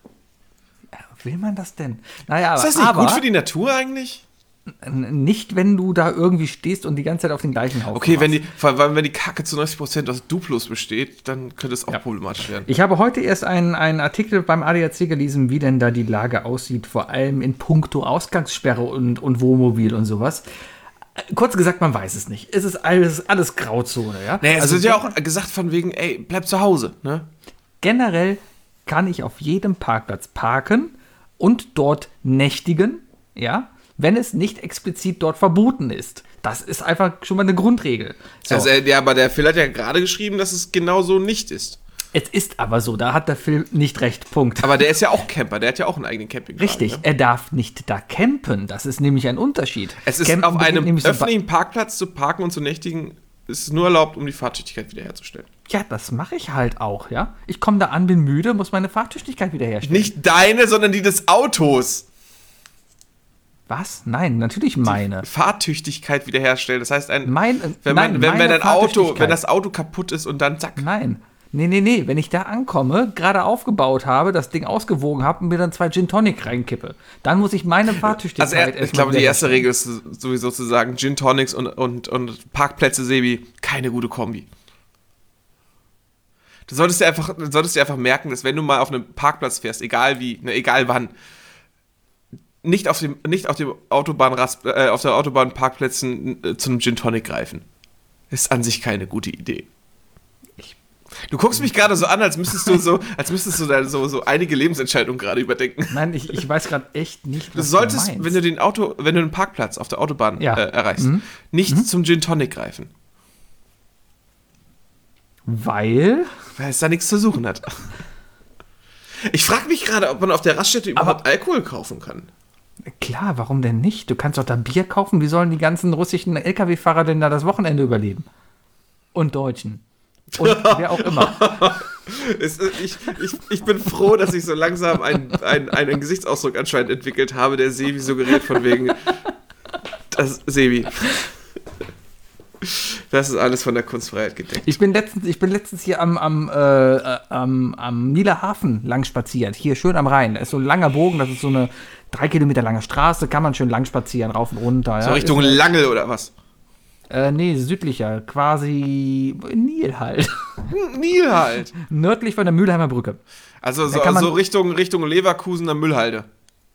Will man das denn? Naja, aber. Ist das nicht aber gut für die Natur eigentlich? nicht, wenn du da irgendwie stehst und die ganze Zeit auf den gleichen Haufen Okay, wenn machst. die, vor allem wenn die Kacke zu neunzig Prozent aus Duplos besteht, dann könnte es auch Ja. problematisch werden. Ich habe heute erst einen, einen Artikel beim A D A C gelesen, wie denn da die Lage aussieht, vor allem in puncto Ausgangssperre und, und Wohnmobil und sowas. Kurz gesagt, man weiß es nicht. Es ist alles, alles Grauzone, ja. Naja, es also wird ja auch gesagt von wegen, ey, bleib zu Hause, ne? Generell kann ich auf jedem Parkplatz parken und dort nächtigen, ja, wenn es nicht explizit dort verboten ist. Das ist einfach schon mal eine Grundregel. So. Also, ja, aber der Phil hat ja gerade geschrieben, dass es genau so nicht ist. Es ist aber so, da hat der Phil nicht recht, Punkt. Aber der ist ja auch Camper, der hat ja auch einen eigenen Campingplatz. Richtig, ne? er darf nicht da campen, das ist nämlich ein Unterschied. Es ist Campen auf einem beginnt nämlich öffentlichen so Parkplatz zu parken und zu nächtigen, ist nur erlaubt, um die Fahrtüchtigkeit wiederherzustellen. Ja, das mache ich halt auch, ja. Ich komme da an, bin müde, muss meine Fahrtüchtigkeit wiederherstellen. Nicht deine, sondern die des Autos. Was? Nein, natürlich meine. Fahrtüchtigkeit wiederherstellen. Das heißt, ein, Mein, wenn, man, nein, wenn, wenn, meine ein Auto, Fahrtüchtigkeit. wenn das Auto kaputt ist und dann zack. Nein. Nee, nee, nee. Wenn ich da ankomme, gerade aufgebaut habe, das Ding ausgewogen habe und mir dann zwei Gin Tonic reinkippe, dann muss ich meine Fahrtüchtigkeit Also er, ich glaube, die erste wiederherstellen. Regel ist sowieso zu sagen, Gin Tonics und, und, und Parkplätze, Sebi, keine gute Kombi. Du solltest dir einfach, du solltest dir einfach merken, dass wenn du mal auf einem Parkplatz fährst, egal wie, ne, egal wann, nicht auf dem, nicht auf dem Autobahnrast, äh, auf der Autobahnparkplätzen äh, zu einem Gin Tonic greifen. Ist an sich keine gute Idee. Du guckst mich gerade so an, als müsstest du so, als müsstest du da so, so einige Lebensentscheidungen gerade überdenken. Nein, ich, ich weiß gerade echt nicht, Du was solltest, du meinst. wenn du den Auto, wenn du einen Parkplatz auf der Autobahn Ja. äh, erreichst, Mhm. nicht Mhm. zum Gin Tonic greifen, Weil? weil es da nichts zu suchen hat. Ich frage mich gerade, ob man auf der Raststätte überhaupt Alkohol kaufen kann. Klar, warum denn nicht? Du kannst doch da Bier kaufen. Wie sollen die ganzen russischen L K W-Fahrer denn da das Wochenende überleben? Und Deutschen. Und wer auch immer. Es, ich, ich, ich bin froh, dass ich so langsam einen, einen, einen Gesichtsausdruck anscheinend entwickelt habe, der Sebi suggeriert von wegen, das, Sebi, das ist alles von der Kunstfreiheit gedeckt. Ich bin letztens, ich bin letztens hier am, am, äh, äh, am, am Nieler Hafen lang spaziert. Hier schön am Rhein. Da ist so ein langer Bogen, das ist so eine drei Kilometer lange Straße, kann man schön lang spazieren, rauf und runter. So ja. Richtung Ist, Langel oder was? Äh, nee, südlicher, quasi Nil halt. Nil halt. Nördlich von der Mülheimer Brücke. Also so, Da kann man- so Richtung, Richtung Leverkusener Müllhalde.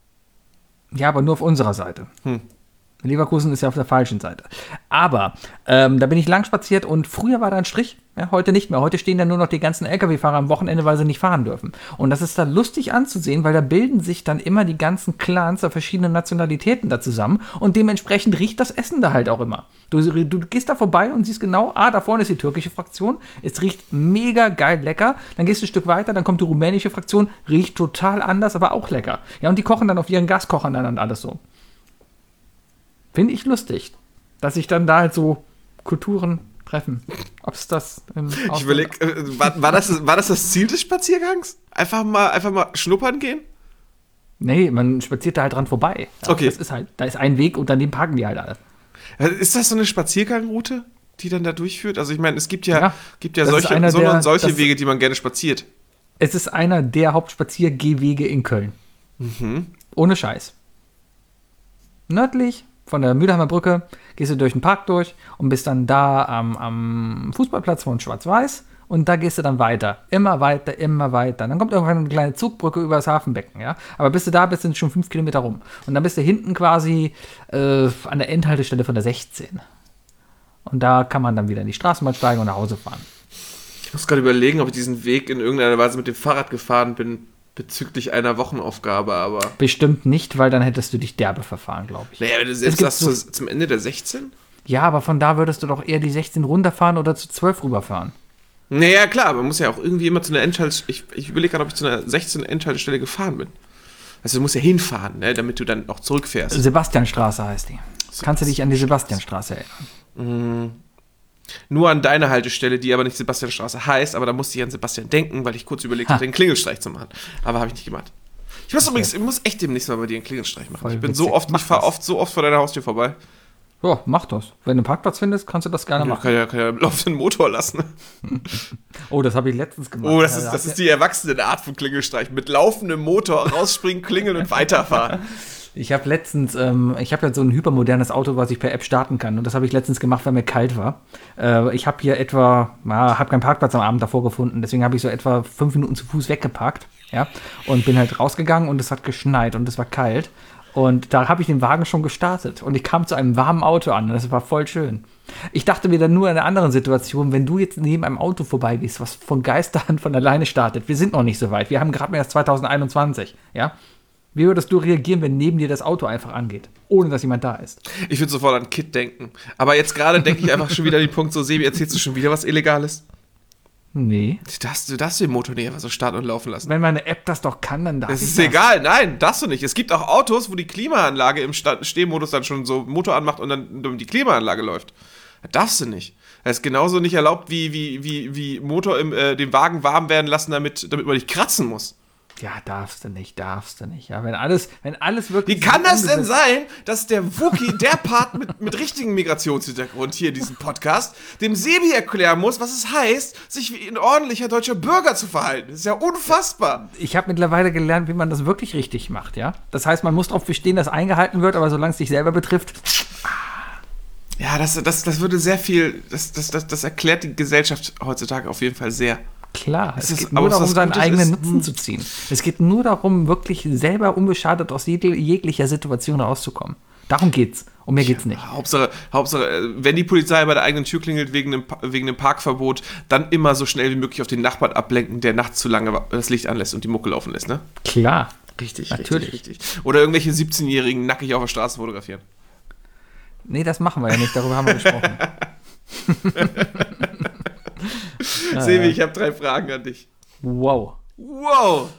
Ja, aber nur auf unserer Seite. Hm. Leverkusen ist ja auf der falschen Seite. Aber ähm, da bin ich lang spaziert und früher war da ein Strich, ja, heute nicht mehr. Heute stehen da nur noch die ganzen L K W-Fahrer am Wochenende, weil sie nicht fahren dürfen. Und das ist da lustig anzusehen, weil da bilden sich dann immer die ganzen Clans der verschiedenen Nationalitäten da zusammen und dementsprechend riecht das Essen da halt auch immer. Du, du gehst da vorbei und siehst genau, ah, da vorne ist die türkische Fraktion, es riecht mega geil lecker, dann gehst du ein Stück weiter, dann kommt die rumänische Fraktion, riecht total anders, aber auch lecker. Ja, und die kochen dann auf ihren Gaskochern dann und alles so. Finde ich lustig, dass sich dann da halt so Kulturen treffen. Ob es das im Ich überlege, äh, war, war, das, war das das Ziel des Spaziergangs? Einfach mal, einfach mal schnuppern gehen? Nee, man spaziert da halt dran vorbei. Ja, Okay. Das ist halt, da ist ein Weg und daneben parken die halt alle. Ist das so eine Spaziergangroute, die dann da durchführt? Also ich meine, es gibt ja, Ja, gibt ja das ist solche, einer so der- und solche das- Wege, die man gerne spaziert. Es ist einer der Hauptspaziergehwege in Köln. Mhm. Ohne Scheiß. Nördlich von der Mülheimer Brücke gehst du durch den Park durch und bist dann da am, am Fußballplatz von Schwarz-Weiß und da gehst du dann weiter. Immer weiter, immer weiter. Dann kommt irgendwann eine kleine Zugbrücke über das Hafenbecken, ja. Aber bis du da bist, sind schon fünf Kilometer rum. Und dann bist du hinten quasi äh, an der Endhaltestelle von der sechzehn. Und da kann man dann wieder in die Straßenbahn steigen und nach Hause fahren. Ich muss gerade überlegen, ob ich diesen Weg in irgendeiner Weise mit dem Fahrrad gefahren bin, bezüglich einer Wochenaufgabe, aber... Bestimmt nicht, weil dann hättest du dich derbe verfahren, glaube ich. Naja, du Es selbst gibt das so- zu, zum Ende der sechzehn? Ja, aber von da würdest du doch eher die sechzehn runterfahren oder zu zwölf rüberfahren. Naja, klar, man muss ja auch irgendwie immer zu einer Endhaltestelle... Ich, ich überlege gerade, ob ich zu einer sechzehn Endhaltestelle gefahren bin. Also du musst ja hinfahren, ne, damit du dann auch zurückfährst. Sebastianstraße heißt die. Kannst du dich an die Sebastianstraße erinnern? Nur an deine Haltestelle, die aber nicht Sebastianstraße heißt, aber da musste ich an Sebastian denken, weil ich kurz überlegt Ha. hatte, den Klingelstreich zu machen. Aber habe ich nicht gemacht. Ich muss übrigens, ich muss echt demnächst mal bei dir einen Klingelstreich machen. Voll ich bin witzig. so oft, Mach ich fahre das. oft so oft vor deiner Haustür vorbei. Ja, mach das. Wenn du einen Parkplatz findest, kannst du das gerne Ja, machen. kann ja, kann ja laufenden Motor lassen. Oh, das habe ich letztens gemacht. Oh, das Ja, ist, da das hat ist die erwachsene Art von Klingelstreich. Mit laufendem Motor rausspringen, klingeln und weiterfahren. Ich habe letztens, ähm, ich habe ja so ein hypermodernes Auto, was ich per App starten kann. Und das habe ich letztens gemacht, weil mir kalt war. Äh, ich habe hier etwa, ja, habe keinen Parkplatz am Abend davor gefunden. Deswegen habe ich so etwa fünf Minuten zu Fuß weggeparkt. Ja, und bin halt rausgegangen und es hat geschneit und es war kalt. Und da habe ich den Wagen schon gestartet. Und ich kam zu einem warmen Auto an. Und das war voll schön. Ich dachte mir dann nur in einer anderen Situation, wenn du jetzt neben einem Auto vorbeigehst, was von Geisterhand von alleine startet. Wir sind noch nicht so weit. Wir haben gerade mal erst zwanzig einundzwanzig. Ja? Wie würdest du reagieren, wenn neben dir das Auto einfach angeht, ohne dass jemand da ist? Ich würde sofort an Kid denken. Aber jetzt gerade denke ich einfach schon wieder an den Punkt, so Sebi, erzählst du schon wieder was Illegales? Nee. Du darfst, du darfst den Motor nicht einfach so starten und laufen lassen. Wenn meine App das doch kann, dann darf Das ich ist das. egal, nein, darfst du nicht. Es gibt auch Autos, wo die Klimaanlage im Sta- Stehmodus dann schon so Motor anmacht und dann die Klimaanlage läuft. Das darfst du nicht. Das ist genauso nicht erlaubt, wie, wie, wie, wie Motor im, äh, den Wagen warm werden lassen, damit, damit man nicht kratzen muss. Ja, darfst du nicht, darfst du nicht. Ja, wenn alles, wenn alles wirklich. Wie kann das denn sein, dass der Wookie, der Part mit, mit richtigem Migrationshintergrund hier in diesem Podcast, dem Sebi erklären muss, was es heißt, sich wie ein ordentlicher deutscher Bürger zu verhalten? Das ist ja unfassbar. Ich habe mittlerweile gelernt, wie man das wirklich richtig macht, ja. Das heißt, man muss darauf bestehen, dass eingehalten wird, aber solange es dich selber betrifft. Ja, das, das, das würde sehr viel, das, das, das, das erklärt die Gesellschaft heutzutage auf jeden Fall sehr. Klar, es, Es ist- geht aber nur was darum, was seinen Gutes eigenen ist, Nutzen hm. zu ziehen. Es geht nur darum, wirklich selber unbeschadet aus jeg- jeglicher Situation rauszukommen. Darum geht's. Um mehr geht's nicht. Hauptsache, Hauptsache, äh, wenn die Polizei bei der eigenen Tür klingelt wegen einem, Pa- wegen einem Parkverbot, dann immer so schnell wie möglich auf den Nachbarn ablenken, der nachts zu lange wa- das Licht anlässt und die Mucke laufen lässt, ne? Klar. Richtig, Natürlich. richtig, richtig. Oder irgendwelche siebzehnjährigen nackig auf der Straße fotografieren. Nee, das machen wir ja nicht. Darüber haben wir gesprochen. Ah, Sebi, ja. ich habe drei Fragen an dich. Wow. Wow!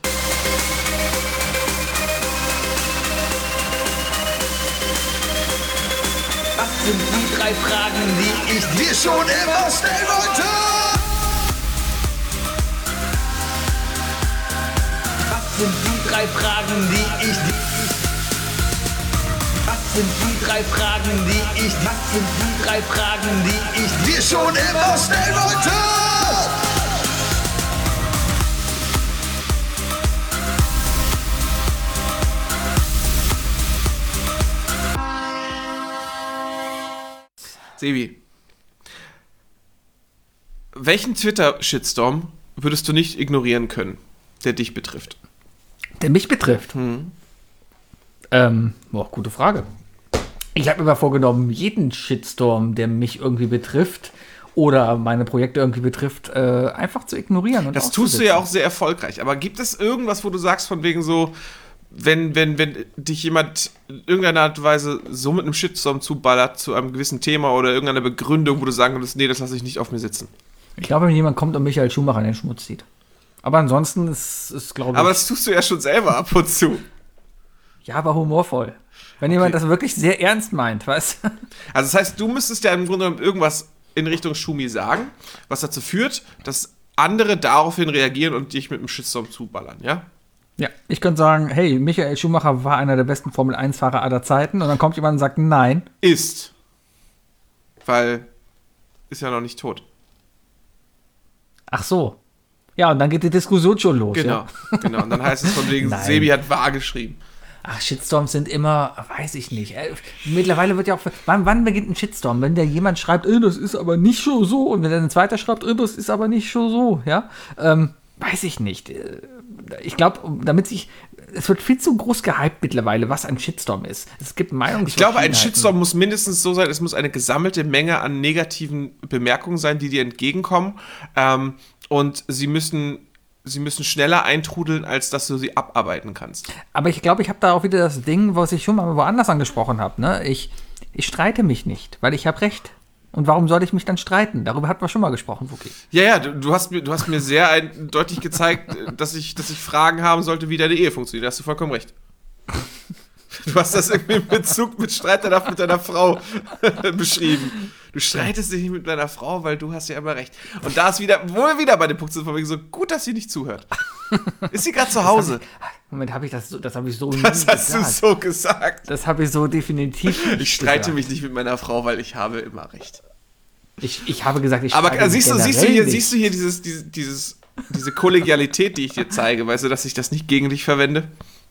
Was sind die drei Fragen, die ich dir schon immer stellen wollte? Was sind die drei Fragen, die ich dir... Was sind die drei Fragen, die ich... Was sind die drei Fragen, die ich dir schon immer stellen wollte? Sebi, welchen Twitter-Shitstorm würdest du nicht ignorieren können, der dich betrifft? Der mich betrifft. Hm. Ähm, boah, gute Frage. Ich habe mir mal vorgenommen, jeden Shitstorm, der mich irgendwie betrifft oder meine Projekte irgendwie betrifft, äh, einfach zu ignorieren. Und Das tust du ja auch sehr erfolgreich. Aber gibt es irgendwas, wo du sagst, von wegen so, wenn, wenn, wenn dich jemand in irgendeiner Art und Weise so mit einem Shitstorm zuballert zu einem gewissen Thema oder irgendeiner Begründung, wo du sagen würdest, nee, das lasse ich nicht auf mir sitzen. Ich glaube, wenn jemand kommt und Michael Schumacher in den Schmutz zieht. Aber ansonsten ist es, glaube ich. Aber das tust du ja schon selber ab und zu. Ja, aber humorvoll. Wenn jemand das wirklich sehr ernst meint, weißt du? Also das heißt, du müsstest ja im Grunde genommen irgendwas in Richtung Schumi sagen, was dazu führt, dass andere daraufhin reagieren und dich mit einem Shitstorm zuballern, ja? Ja, ich könnte sagen, hey, Michael Schumacher war einer der besten Formel eins Fahrer aller Zeiten und dann kommt jemand und sagt, nein. Ist. Weil ist ja noch nicht tot. Ach so. Ja, und dann geht die Diskussion schon los. Genau, Ja? genau. Und dann heißt es von wegen, Nein. Sebi hat wahr geschrieben. Ach, Shitstorms sind immer, weiß ich nicht. Äh, Mittlerweile wird ja auch, wann, wann beginnt ein Shitstorm? Wenn der jemand schreibt, äh, das ist aber nicht so so, und wenn der ein zweiter schreibt, äh, das ist aber nicht so so, ja, ähm, weiß ich nicht. Äh, Ich glaube, damit sich, es wird viel zu groß gehypt mittlerweile, was ein Shitstorm ist. Es gibt Meinungs. Ich glaube, ein Shitstorm muss mindestens so sein, es muss eine gesammelte Menge an negativen Bemerkungen sein, die dir entgegenkommen. Ähm, und sie müssen, sie müssen schneller eintrudeln, als dass du sie abarbeiten kannst. Aber ich glaube, ich habe da auch wieder das Ding, was ich schon mal woanders angesprochen habe. Ne? Ich, ich streite mich nicht, weil ich habe Recht. Und warum soll ich mich dann streiten? Darüber hatten wir schon mal gesprochen, Wookie. Ja, ja, du, du, hast mir, du hast mir sehr ein, deutlich gezeigt, dass ich, dass ich Fragen haben sollte, wie deine Ehe funktioniert. Da hast du vollkommen recht. Du hast das irgendwie in Bezug mit Streit danach mit deiner Frau beschrieben. Du streitest dich nicht mit deiner Frau, weil du hast ja immer recht. Und da ist wieder, wo wir wieder bei dem Punkt sind, von wegen so, gut, dass sie nicht zuhört. Ist sie gerade zu Hause? Moment, habe ich das, so- das habe ich so nie Das hast du gesagt. so gesagt. Das habe ich so definitiv nicht Ich streite gesagt. mich nicht mit meiner Frau, weil ich habe immer recht. Ich, ich habe gesagt, ich Aber streite äh, mich siehst du, siehst du generell hier, nicht. siehst du hier dieses, dieses, dieses, diese Kollegialität, die ich dir zeige, weißt du, dass ich das nicht gegen dich verwende?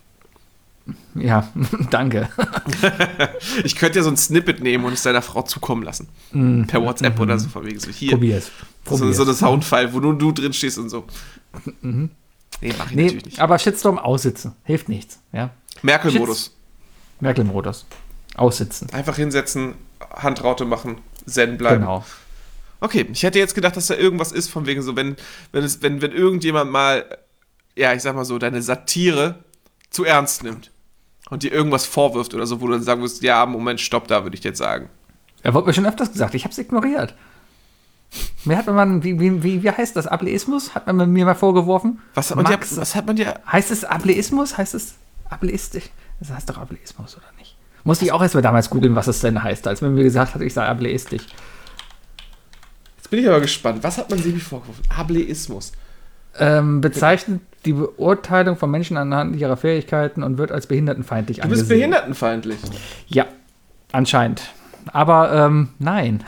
Ja, danke. Ich könnte ja so ein Snippet nehmen und es deiner Frau zukommen lassen. Per WhatsApp oder so, von wegen so hier. Probier's. So, Probier's. so eine Soundfile, wo nur du drin stehst und so. Nee, mach ich Nee, natürlich nicht. aber Shitstorm aussitzen. Hilft nichts. Ja? Merkel-Modus. Merkel-Modus. Aussitzen. Einfach hinsetzen, Handraute machen, zen bleiben. Genau. Okay, ich hätte jetzt gedacht, dass da irgendwas ist, von wegen so, wenn, wenn, es, wenn, wenn irgendjemand mal, ja, ich sag mal so, deine Satire zu ernst nimmt und dir irgendwas vorwirft oder so, wo du dann sagen musst, ja, Moment, stopp, da würde ich jetzt sagen. Er wurde mir schon öfters gesagt, ich habe es ignoriert. Mir hat man, wie, wie, wie, wie heißt das, Ableismus? Hat man mir mal vorgeworfen? Was hat man dir, Max, was hat man dir? Heißt es Ableismus? Heißt es Ableistisch? Das heißt doch Ableismus, oder nicht? Musste ich auch erst mal damals googeln, was es denn heißt, als man mir gesagt hat, ich sei ableistisch. Jetzt bin ich aber gespannt. Was hat man Sebi vorgeworfen? Ableismus. Ähm, bezeichnet die Beurteilung von Menschen anhand ihrer Fähigkeiten und wird als behindertenfeindlich Du angesehen. bist behindertenfeindlich. Ja, anscheinend. Aber ähm, nein.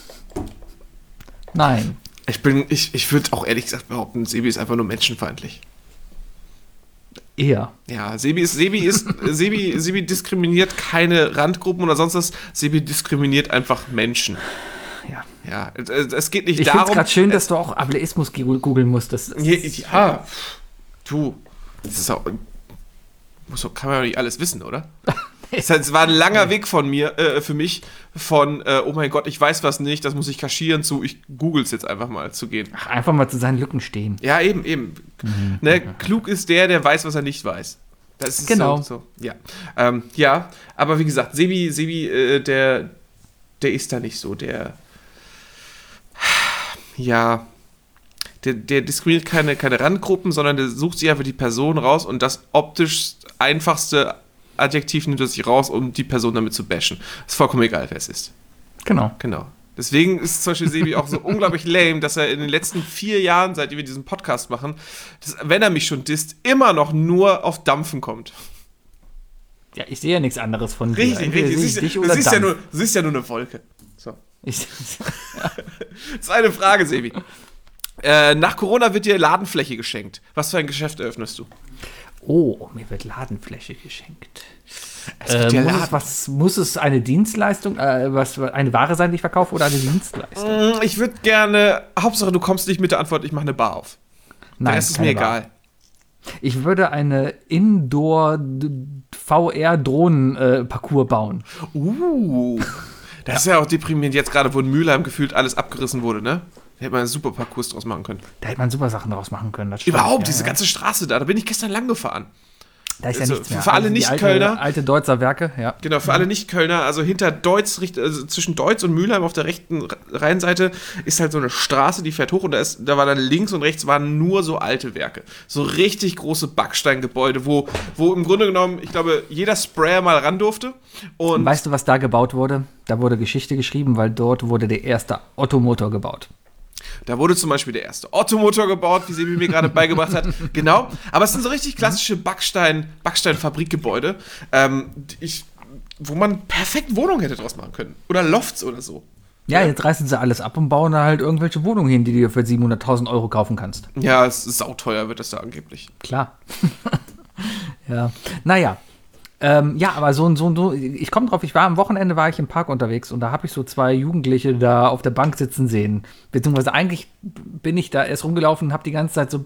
Nein. Ich bin, ich, ich würde auch ehrlich gesagt behaupten, Sebi ist einfach nur menschenfeindlich. Eher. Ja, Sebi ist, Sebi ist, Sebi, Sebi diskriminiert keine Randgruppen oder sonst was. Sebi diskriminiert einfach Menschen. Ja. Ja, es, es geht nicht Ich finde darum. es gerade schön, dass du auch Ableismus googeln musst. Das, das Ja, ja, du, das ist auch, muss, doch- kann man ja nicht alles wissen, oder? Es es war ein langer Weg von mir, äh, für mich, von, äh, oh mein Gott, ich weiß was nicht, das muss ich kaschieren, zu, ich google's jetzt einfach mal zu gehen. Ach, einfach mal zu seinen Lücken stehen. Ja, eben, eben. Ne, klug ist der, der weiß, was er nicht weiß. Das ist Genau. so, so. Ja. Ähm, ja, aber wie gesagt, Sebi, Sebi, äh, der, der ist da nicht so, der, ja, der, der diskriminiert keine, keine Randgruppen, sondern der sucht sich einfach die Person raus und das optisch einfachste Adjektiv nimmt er sich raus, um die Person damit zu bashen. Ist vollkommen egal, wer es ist. Genau. Genau. Deswegen ist zum Beispiel Sebi auch so unglaublich lame, dass er in den letzten vier Jahren, seit wir diesen Podcast machen, dass, wenn er mich schon disst, immer noch nur auf Dampfen kommt. Ja, ich sehe ja nichts anderes von dir. Richtig, Entweder richtig. Du sehe ich siehst, dich du, oder siehst ja Dampf. nur, du siehst ja nur eine Wolke. So. Ich, Zweite Frage, Sebi. Äh, nach Corona wird dir Ladenfläche geschenkt. Was für ein Geschäft eröffnest du? oh, mir wird Ladenfläche geschenkt. Es gibt Äh, ja muss, Laden. es, was, muss es eine Dienstleistung, äh, was, eine Ware sein, die ich verkaufe, oder eine Dienstleistung? Mm, Ich würde gerne, Hauptsache du kommst nicht mit der Antwort, ich mache eine Bar auf. Nein, Das ist keine mir Ware. egal. Ich würde eine Indoor-V R-Drohnen-Parcours bauen. Uh, das ist ja auch deprimierend jetzt gerade, wo in Mülheim gefühlt alles abgerissen wurde, ne? Da hätte man einen super Parcours draus machen können. Da hätte man super Sachen draus machen können. Das stimmt, Überhaupt, ja, diese ja. ganze Straße da, da bin ich gestern lang gefahren. Da ist ja also nichts mehr. für alle die Nicht-Kölner- Alte, alte Deutzer Werke, ja. Genau, für alle Nicht-Kölner, also hinter Deutz, richt- also zwischen Deutz und Mülheim auf der rechten Rheinseite ist halt so eine Straße, die fährt hoch und da, ist, da war dann links und rechts waren nur so alte Werke. So richtig große Backsteingebäude, wo, wo im Grunde genommen, ich glaube, jeder Sprayer mal ran durfte. Und Weißt du, was da gebaut wurde? Da wurde Geschichte geschrieben, weil dort wurde der erste Ottomotor gebaut. da wurde zum Beispiel der erste Ottomotor gebaut, wie Sebi mir gerade beigebracht hat. Genau, aber es sind so richtig klassische Backstein, Backsteinfabrikgebäude, ähm, die ich, wo man perfekt Wohnungen hätte draus machen können. Oder Lofts oder so. Ja, jetzt reißen sie alles ab und bauen da halt irgendwelche Wohnungen hin, die du dir für siebenhunderttausend Euro kaufen kannst. Ja, es ist sauteuer, wird das da angeblich. Klar. ja. Naja. Ähm, ja, aber so, so, so ich komme drauf, ich war am Wochenende, war ich im Park unterwegs und da habe ich so zwei Jugendliche da auf der Bank sitzen sehen. Beziehungsweise eigentlich bin ich da erst rumgelaufen und habe die ganze Zeit so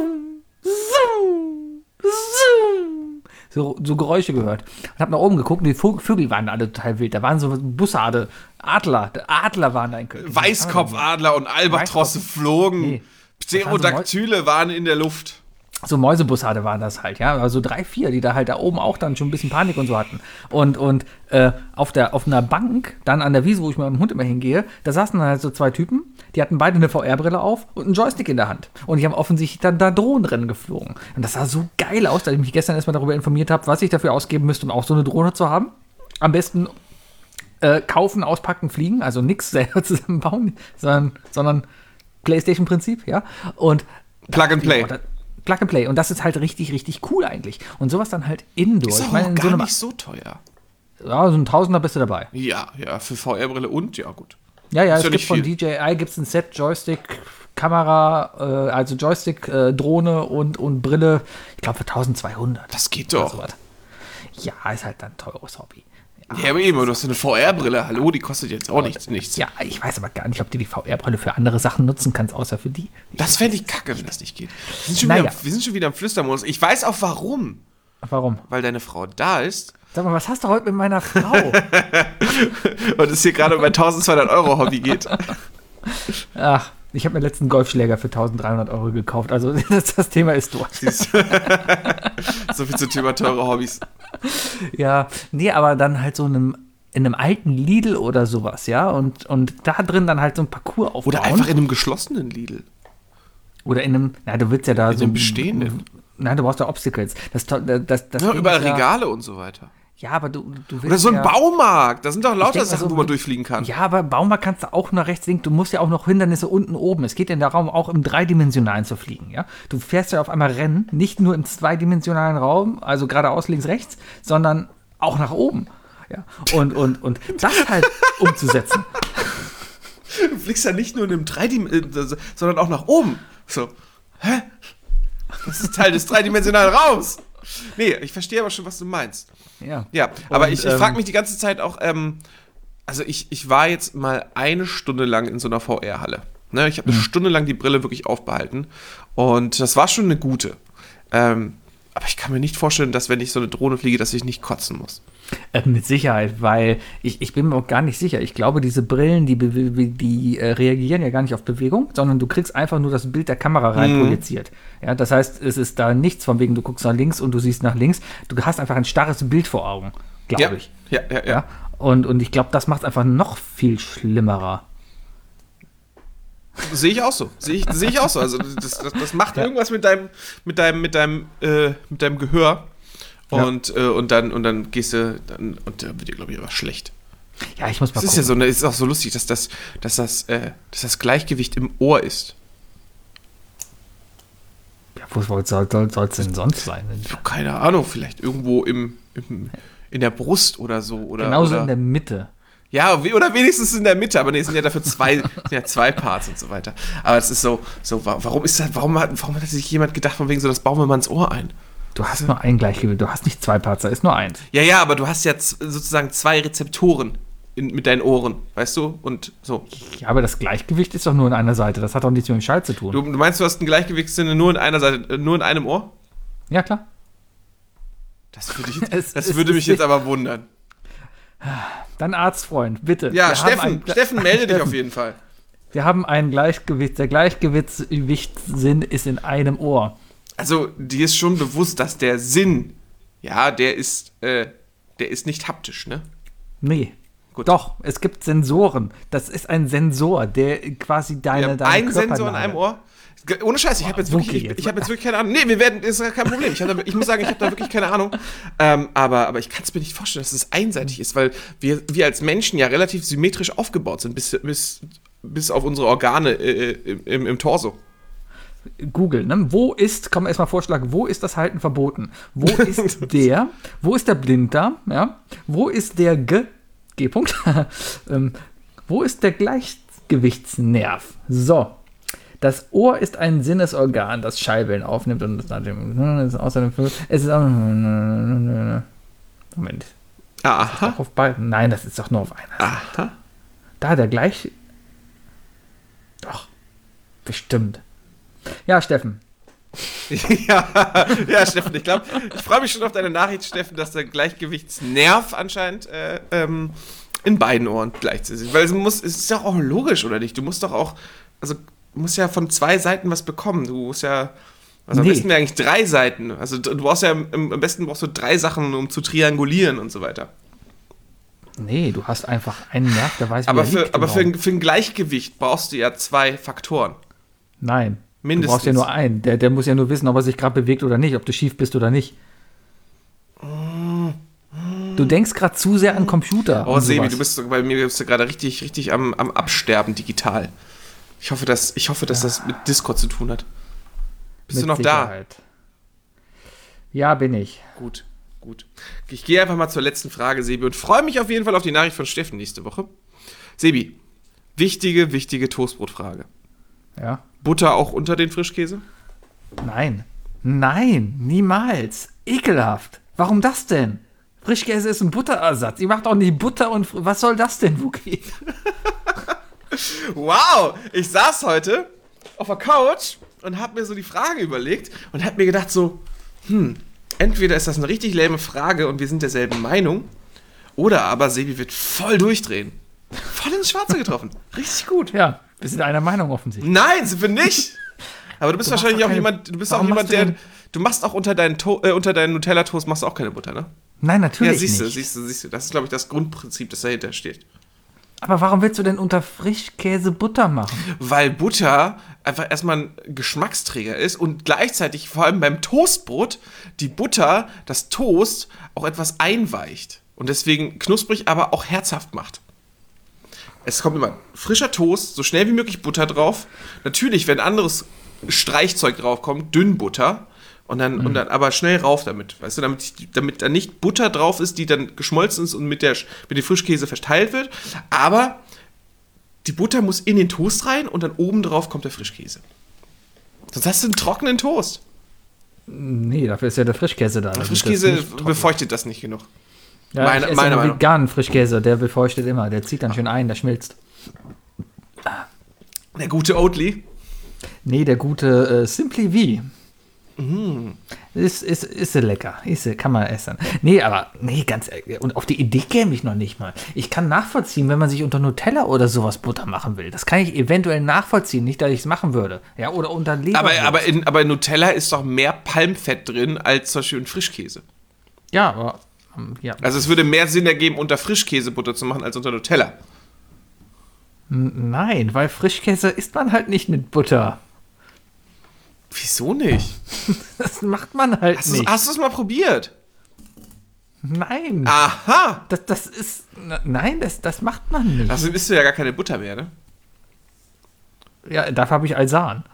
so, so Geräusche gehört. Und habe nach oben geguckt und die Vögel Vögel waren alle total wild. Da waren so Bussarde, Adler, Adler waren da in Köln. Weißkopfadler und Albatrosse Weißkopf- flogen. Nee. Pterodactyle waren in der Luft. So Mäusebussarde waren das halt, ja, also drei, vier, die da halt da oben auch dann schon ein bisschen Panik und so hatten. Und, und äh, auf, der, auf einer Bank, dann an der Wiese, wo ich mit meinem Hund immer hingehe, da saßen dann halt so zwei Typen, die hatten beide eine V R-Brille auf und einen Joystick in der Hand. Und die haben offensichtlich dann da Drohnenrennen geflogen. Und das sah so geil aus, dass ich mich gestern erstmal darüber informiert habe, was ich dafür ausgeben müsste, um auch so eine Drohne zu haben. Am besten äh, kaufen, auspacken, fliegen, also nichts selber zusammenbauen, sondern, sondern PlayStation-Prinzip, ja. Und Plug and Play. Ja, da- Plug and Play. Und das ist halt richtig, richtig cool eigentlich. Und sowas dann halt indoor. Ist Ich auch meine, in gar so einem, nicht so teuer. ja, so ein Tausender bist du dabei. Ja, ja, für V R-Brille und, ja gut. Ja, ja, Ist es ja gibt nicht von viel. D J I gibt's ein Set, Joystick, Kamera, äh, also Joystick, äh, Drohne und, und Brille. Ich glaube für eintausendzweihundert. Das geht Oder doch. sowas. Ja, ist halt dann ein teures Hobby. Ja, aber eben, du hast eine V R-Brille. Hallo, die kostet jetzt auch nichts. nichts. Ja, ich weiß aber gar nicht, ob du die V R-Brille für andere Sachen nutzen kannst, außer für die. Das fände ich kacke, wenn das nicht geht. Wir sind schon, Naja. wieder, wir sind schon wieder im Flüstermodus. Ich weiß auch warum. Warum? Weil deine Frau da ist Sag mal, was hast du heute mit meiner Frau? Und es hier gerade um ein eintausendzweihundert Euro Hobby geht. Ach, ich habe mir letzten Golfschläger für eintausenddreihundert Euro gekauft. Also das, das Thema ist durch. So viel zum Thema teure Hobbys. Ja, nee, aber dann halt so in einem, in einem alten Lidl oder sowas, ja. Und, und da drin dann halt so ein Parcours aufbauen. Oder einfach in einem geschlossenen Lidl. Oder in einem, na, du willst ja da In so. einem bestehenden. Nein, du brauchst ja Obstacles. Das, das, das, das Ja, Ding überall ist ja- Regale und so weiter. Ja, aber du, du willst Oder so ein ja, Baumarkt. Da sind doch lauter denk mal Sachen, so, wo man durchfliegen kann. Ja, aber Baumarkt kannst du auch nur rechts links. Du musst ja auch noch Hindernisse unten oben. Es geht ja darum, auch im dreidimensionalen zu fliegen. Ja, du fährst ja auf einmal Rennen, nicht nur im zweidimensionalen Raum, also geradeaus links rechts, sondern auch nach oben. Ja, und und und das halt umzusetzen. Du fliegst ja nicht nur in einem dreidimensionalen, sondern auch nach oben. So, hä? Das ist Teil des dreidimensionalen Raums. Nee, ich verstehe aber schon, was du meinst. Ja, Ja, aber Und, ich, ich ähm, frage mich die ganze Zeit auch, ähm, also ich, ich war jetzt mal eine Stunde lang in so einer V R-Halle. Ne, ich habe eine Stunde lang die Brille wirklich aufbehalten und das war schon eine gute. Ähm, aber ich kann mir nicht vorstellen, dass wenn ich so eine Drohne fliege, dass ich nicht kotzen muss. Äh, mit Sicherheit, weil ich, ich bin mir auch gar nicht sicher. Ich glaube, diese Brillen, die, bewe- die äh, reagieren ja gar nicht auf Bewegung, sondern du kriegst einfach nur das Bild der Kamera rein projiziert. Ja, das heißt, es ist da nichts von wegen, du guckst nach links und du siehst nach links. Du hast einfach ein starres Bild vor Augen, glaube Ja, ich. ja, ja, ja. Ja? Und, und ich glaube, das macht es einfach noch viel schlimmerer. Sehe ich auch so. Sehe ich, sehe ich auch so. Also das, das, das macht irgendwas mit deinem, mit deinem, mit deinem, äh, mit deinem Gehör. Und, äh, und dann, und dann gehst du, dann, und dann wird dir, glaube ich, aber schlecht. Ja, ich muss mal Es ist ja so, ne, es ist auch so lustig, dass das, dass das, äh, dass das Gleichgewicht im Ohr ist. Ja, wo soll es soll, soll's denn sonst sein? Keine Ahnung, vielleicht irgendwo im, im in der Brust oder so. Oder, Genauso oder, in der Mitte. Ja, we- oder wenigstens in der Mitte, aber nee, es sind ja dafür zwei, sind ja zwei Parts und so weiter. Aber es ist so, so, wa- warum ist das, warum hat, warum hat sich jemand gedacht, von wegen so, das bauen wir mal ins Ohr ein? Du hast nur ein Gleichgewicht, du hast nicht zwei Parts, da ist nur eins. Ja, ja, aber du hast ja z- sozusagen zwei Rezeptoren in, mit deinen Ohren, weißt du? Und so. Ja, aber das Gleichgewicht ist doch nur in einer Seite, das hat doch nichts mit dem Schall zu tun. Du, du meinst, du hast ein Gleichgewichtssinne nur in einer Seite, äh, nur in einem Ohr? Ja, klar. Das würde, ich jetzt, Es- das es würde ist mich jetzt nicht- aber wundern. Dann Arztfreund, bitte. Ja, Wir Steffen, haben ein- Steffen, melde dich Steffen, auf jeden Fall. Wir haben ein Gleichgewicht, der Gleichgewichtssinn ist in einem Ohr. Also, dir ist schon bewusst, dass der Sinn, ja, der ist, äh, der ist nicht haptisch, ne? Nee. Gut. Doch, es gibt Sensoren. Das ist ein Sensor, der quasi Wir deine, haben deine einen Sensor in Körperlage- einem Ohr. Ohne Scheiß, ich habe jetzt, Boah, wirklich- Wookie ich, jetzt. ich hab jetzt wirklich keine Ahnung. Nee, wir werden, ist ja kein Problem. Ich, hab da, ich muss sagen, ich habe da wirklich keine Ahnung. Ähm, aber, aber ich kann es mir nicht vorstellen, dass es einseitig ist, weil wir, wir als Menschen ja relativ symmetrisch aufgebaut sind, bis, bis, bis auf unsere Organe äh, im, im Torso. Google, ne? Wo ist, kann man erstmal vorschlagen, wo ist das Halten verboten? Wo ist der, wo ist der Blinddarm, ja? Wo ist der G, G-Punkt, ähm, wo ist der Gleichgewichtsnerv? So, das Ohr ist ein Sinnesorgan, das Schallwellen aufnimmt und das nach dem, es ist außerdem, es ist auch, Moment, Aha. auf beiden, nein, das ist doch nur auf einer. Aha. Da der gleich, doch, bestimmt. Ja, Steffen, ja, ja, Steffen, ich glaube, ich freue mich schon auf deine Nachricht, Steffen, dass der Gleichgewichtsnerv anscheinend äh, ähm, in beiden Ohren gleichzeitig ist. Weil es muss, es ist doch auch logisch, oder nicht? Du musst doch auch, also du musst ja von zwei Seiten was bekommen. Du musst ja, also am Nee. besten wäre eigentlich drei Seiten. Also du brauchst ja, im, am besten brauchst du drei Sachen, um zu triangulieren und so weiter. nee, du hast einfach einen Nerv, der weiß, wie Aber, er für, liegt aber im für, Raum. ein, für ein Gleichgewicht brauchst du ja zwei Faktoren. Nein. Mindestens. Du brauchst ja nur einen. Der, der muss ja nur wissen, ob er sich gerade bewegt oder nicht, ob du schief bist oder nicht. Du denkst gerade zu sehr an Computer. Oh, und Sebi, sowas. du bist bei mir bist du gerade richtig, richtig am, am Absterben digital. Ich hoffe, dass, ich hoffe, dass das mit Discord zu tun hat. Bist Mit du noch Sicherheit. Ja, bin ich. da? Gut, gut. Ich gehe einfach mal zur letzten Frage, Sebi, und freue mich auf jeden Fall auf die Nachricht von Steffen nächste Woche. Sebi, wichtige, wichtige Toastbrotfrage. Ja. Butter auch unter den Frischkäse? Nein. Nein, niemals. Ekelhaft. Warum das denn? Frischkäse ist ein Butterersatz. Ihr macht auch nicht Butter und... Fr- Was soll das denn, Wookie? Wow, ich saß heute auf der Couch und habe mir so die Frage überlegt und habe mir gedacht so, hm, entweder ist das eine richtig lame Frage und wir sind derselben Meinung, oder aber Sebi wird voll durchdrehen. Voll ins Schwarze getroffen. Richtig gut. Ja, wir sind einer Meinung offensichtlich. Nein, sind wir nicht. Aber du bist Du wahrscheinlich auch keine, jemand, du bist auch warum jemand, machst du der, denn, du machst auch unter deinen, to- äh, unter deinen Nutella-Toast machst du auch keine Butter, ne? Nein, natürlich Ja, siehst du, nicht. siehst du, siehst du. Das ist, glaube ich, das Grundprinzip, das dahinter steht. Aber warum willst du denn unter Frischkäse Butter machen? Weil Butter einfach erstmal ein Geschmacksträger ist und gleichzeitig, vor allem beim Toastbrot, die Butter, das Toast, auch etwas einweicht. Und deswegen knusprig, aber auch herzhaft macht. Es kommt immer frischer Toast, so schnell wie möglich Butter drauf. Natürlich, wenn anderes Streichzeug draufkommt, dünn Butter. Und dann, mhm. und dann aber schnell rauf damit. Weißt du, damit, damit da nicht Butter drauf ist, die dann geschmolzen ist und mit, der, mit dem Frischkäse verteilt wird. Aber die Butter muss in den Toast rein und dann oben drauf kommt der Frischkäse. Sonst hast du einen trockenen Toast. Nee, dafür ist ja der Frischkäse da. Der Frischkäse befeuchtet das nicht genug. Ja, meine ich esse meine einen Meinung. veganen Frischkäse, der befeuchtet immer. Der zieht dann schön ein, der schmilzt. Der gute Oatly. Nee, der gute äh, Simply V. Mm. Ist, ist, ist lecker. Ist, kann man essen. Nee, aber, nee, ganz ehrlich. Und auf die Idee käme ich noch nicht mal. Ich kann nachvollziehen, wenn man sich unter Nutella oder sowas Butter machen will. Das kann ich eventuell nachvollziehen. Nicht, dass ich es machen würde. Ja, oder unter Leberwurst. Aber, aber, in, aber in Nutella ist doch mehr Palmfett drin als zum Beispiel in Frischkäse. Ja, aber, ähm, ja. Also es würde mehr Sinn ergeben, unter Frischkäsebutter zu machen, als unter Nutella. N- Nein, weil Frischkäse isst man halt nicht mit Butter. Wieso nicht? Das macht man halt Hast nicht. du es mal probiert? Nein. Aha! Das, das ist. na- Nein, das, das macht man nicht. Also isst du ja gar keine Butter mehr, ne? Ja, dafür habe ich Alsan.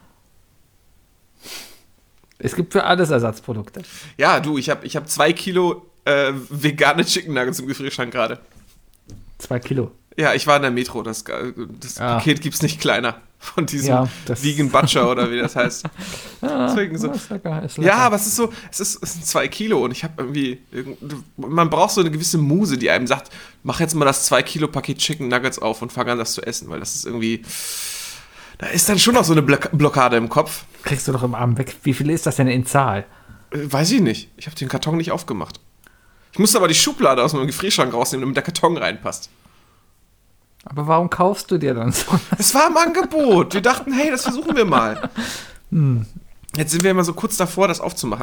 Es gibt für alles Ersatzprodukte. Ja, du, ich habe ich hab zwei Kilo äh, vegane Chicken Nuggets im Gefrierschrank gerade. Zwei Kilo. Ja, ich war in der Metro. Das, das Ah. Paket gibt's nicht kleiner. Von diesem Ja, das- Vegan Butcher oder wie das heißt. Deswegen so. Ja, ist lecker, ist lecker. Ja, aber es ist so, es, ist, es sind zwei Kilo und ich habe irgendwie, irgend- man braucht so eine gewisse Muse, die einem sagt, mach jetzt mal das zwei Kilo Paket Chicken Nuggets auf und fang an, das zu essen, weil das ist irgendwie, da ist dann schon noch so eine Block- Blockade im Kopf. Kriegst du doch im Abend weg. Wie viel ist das denn in Zahl? Äh, Weiß ich nicht. Ich habe den Karton nicht aufgemacht. Ich musste aber die Schublade aus meinem Gefrierschrank rausnehmen, damit der Karton reinpasst. Aber warum kaufst du dir dann so? Es war im Angebot. Wir dachten, hey, das versuchen wir mal. Jetzt sind wir immer so kurz davor, das aufzumachen.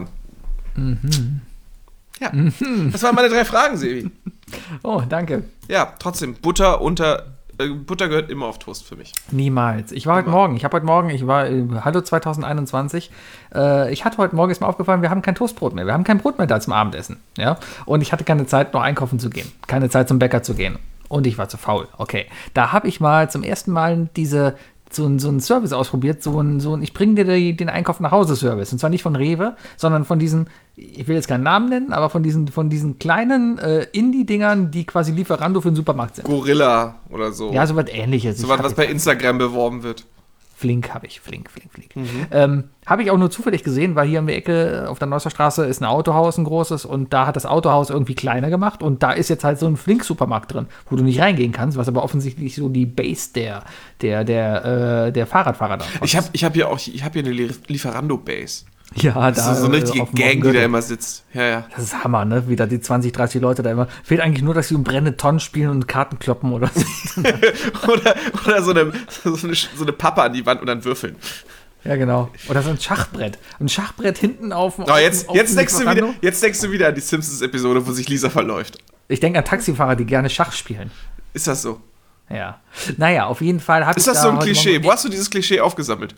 Ja, das waren meine drei Fragen, Sebi. Oh, danke. Ja, trotzdem, Butter unter, äh, Butter gehört immer auf Toast für mich. Niemals. Ich war heute Morgen, ich habe heute Morgen, ich war, äh, hallo zwanzig einundzwanzig, äh, ich hatte heute Morgen, ist mir aufgefallen, wir haben kein Toastbrot mehr, wir haben kein Brot mehr da zum Abendessen, ja, und ich hatte keine Zeit, noch einkaufen zu gehen, keine Zeit zum Bäcker zu gehen und ich war zu faul, okay. Da habe ich mal zum ersten Mal diese, so, ein- so einen Service ausprobiert, so ein, so ein ich bringe dir die, den Einkauf nach Hause Service, und zwar nicht von Rewe, sondern von diesen, ich will jetzt keinen Namen nennen, aber von diesen, von diesen kleinen äh, Indie-Dingern, die quasi Lieferando für den Supermarkt sind. Gorilla oder so. Ja, so was Ähnliches. so Ich was, hab was jetzt- bei Instagram beworben wird. Flink habe ich, flink, flink, flink. Ähm, habe ich auch nur zufällig gesehen, weil hier um die Ecke auf der Neusser Straße ist ein Autohaus, ein großes, und da hat das Autohaus irgendwie kleiner gemacht und da ist jetzt halt so ein Flink-Supermarkt drin, wo du nicht reingehen kannst, was aber offensichtlich so die Base der, der, der, äh, der Fahrradfahrer da ist. Ich habe ich hab hier auch ich hab hier eine Lie- Lieferando-Base. Ja, da Das ist so eine richtige äh, auf dem Gang, die da Gürtel. immer sitzt. Ja, ja. Das ist Hammer, ne? Wieder die zwanzig, dreißig Leute da immer. Fehlt eigentlich nur, dass sie um brennende Tonnen spielen und Karten kloppen oder so. oder oder so, eine, so, eine, so eine Pappe an die Wand und dann würfeln. Ja, genau. Oder so ein Schachbrett. Ein Schachbrett hinten auf dem. Aber auf jetzt, dem- auf jetzt, dem denkst du Lieferando. wieder, jetzt denkst du wieder an die Simpsons-Episode, wo sich Lisa verläuft. Ich denke an Taxifahrer, die gerne Schach spielen. Ist das so? Ja. Naja, auf jeden Fall habe ich Ist das da so ein heute Klischee? Morgen- Wo hast du dieses Klischee aufgesammelt?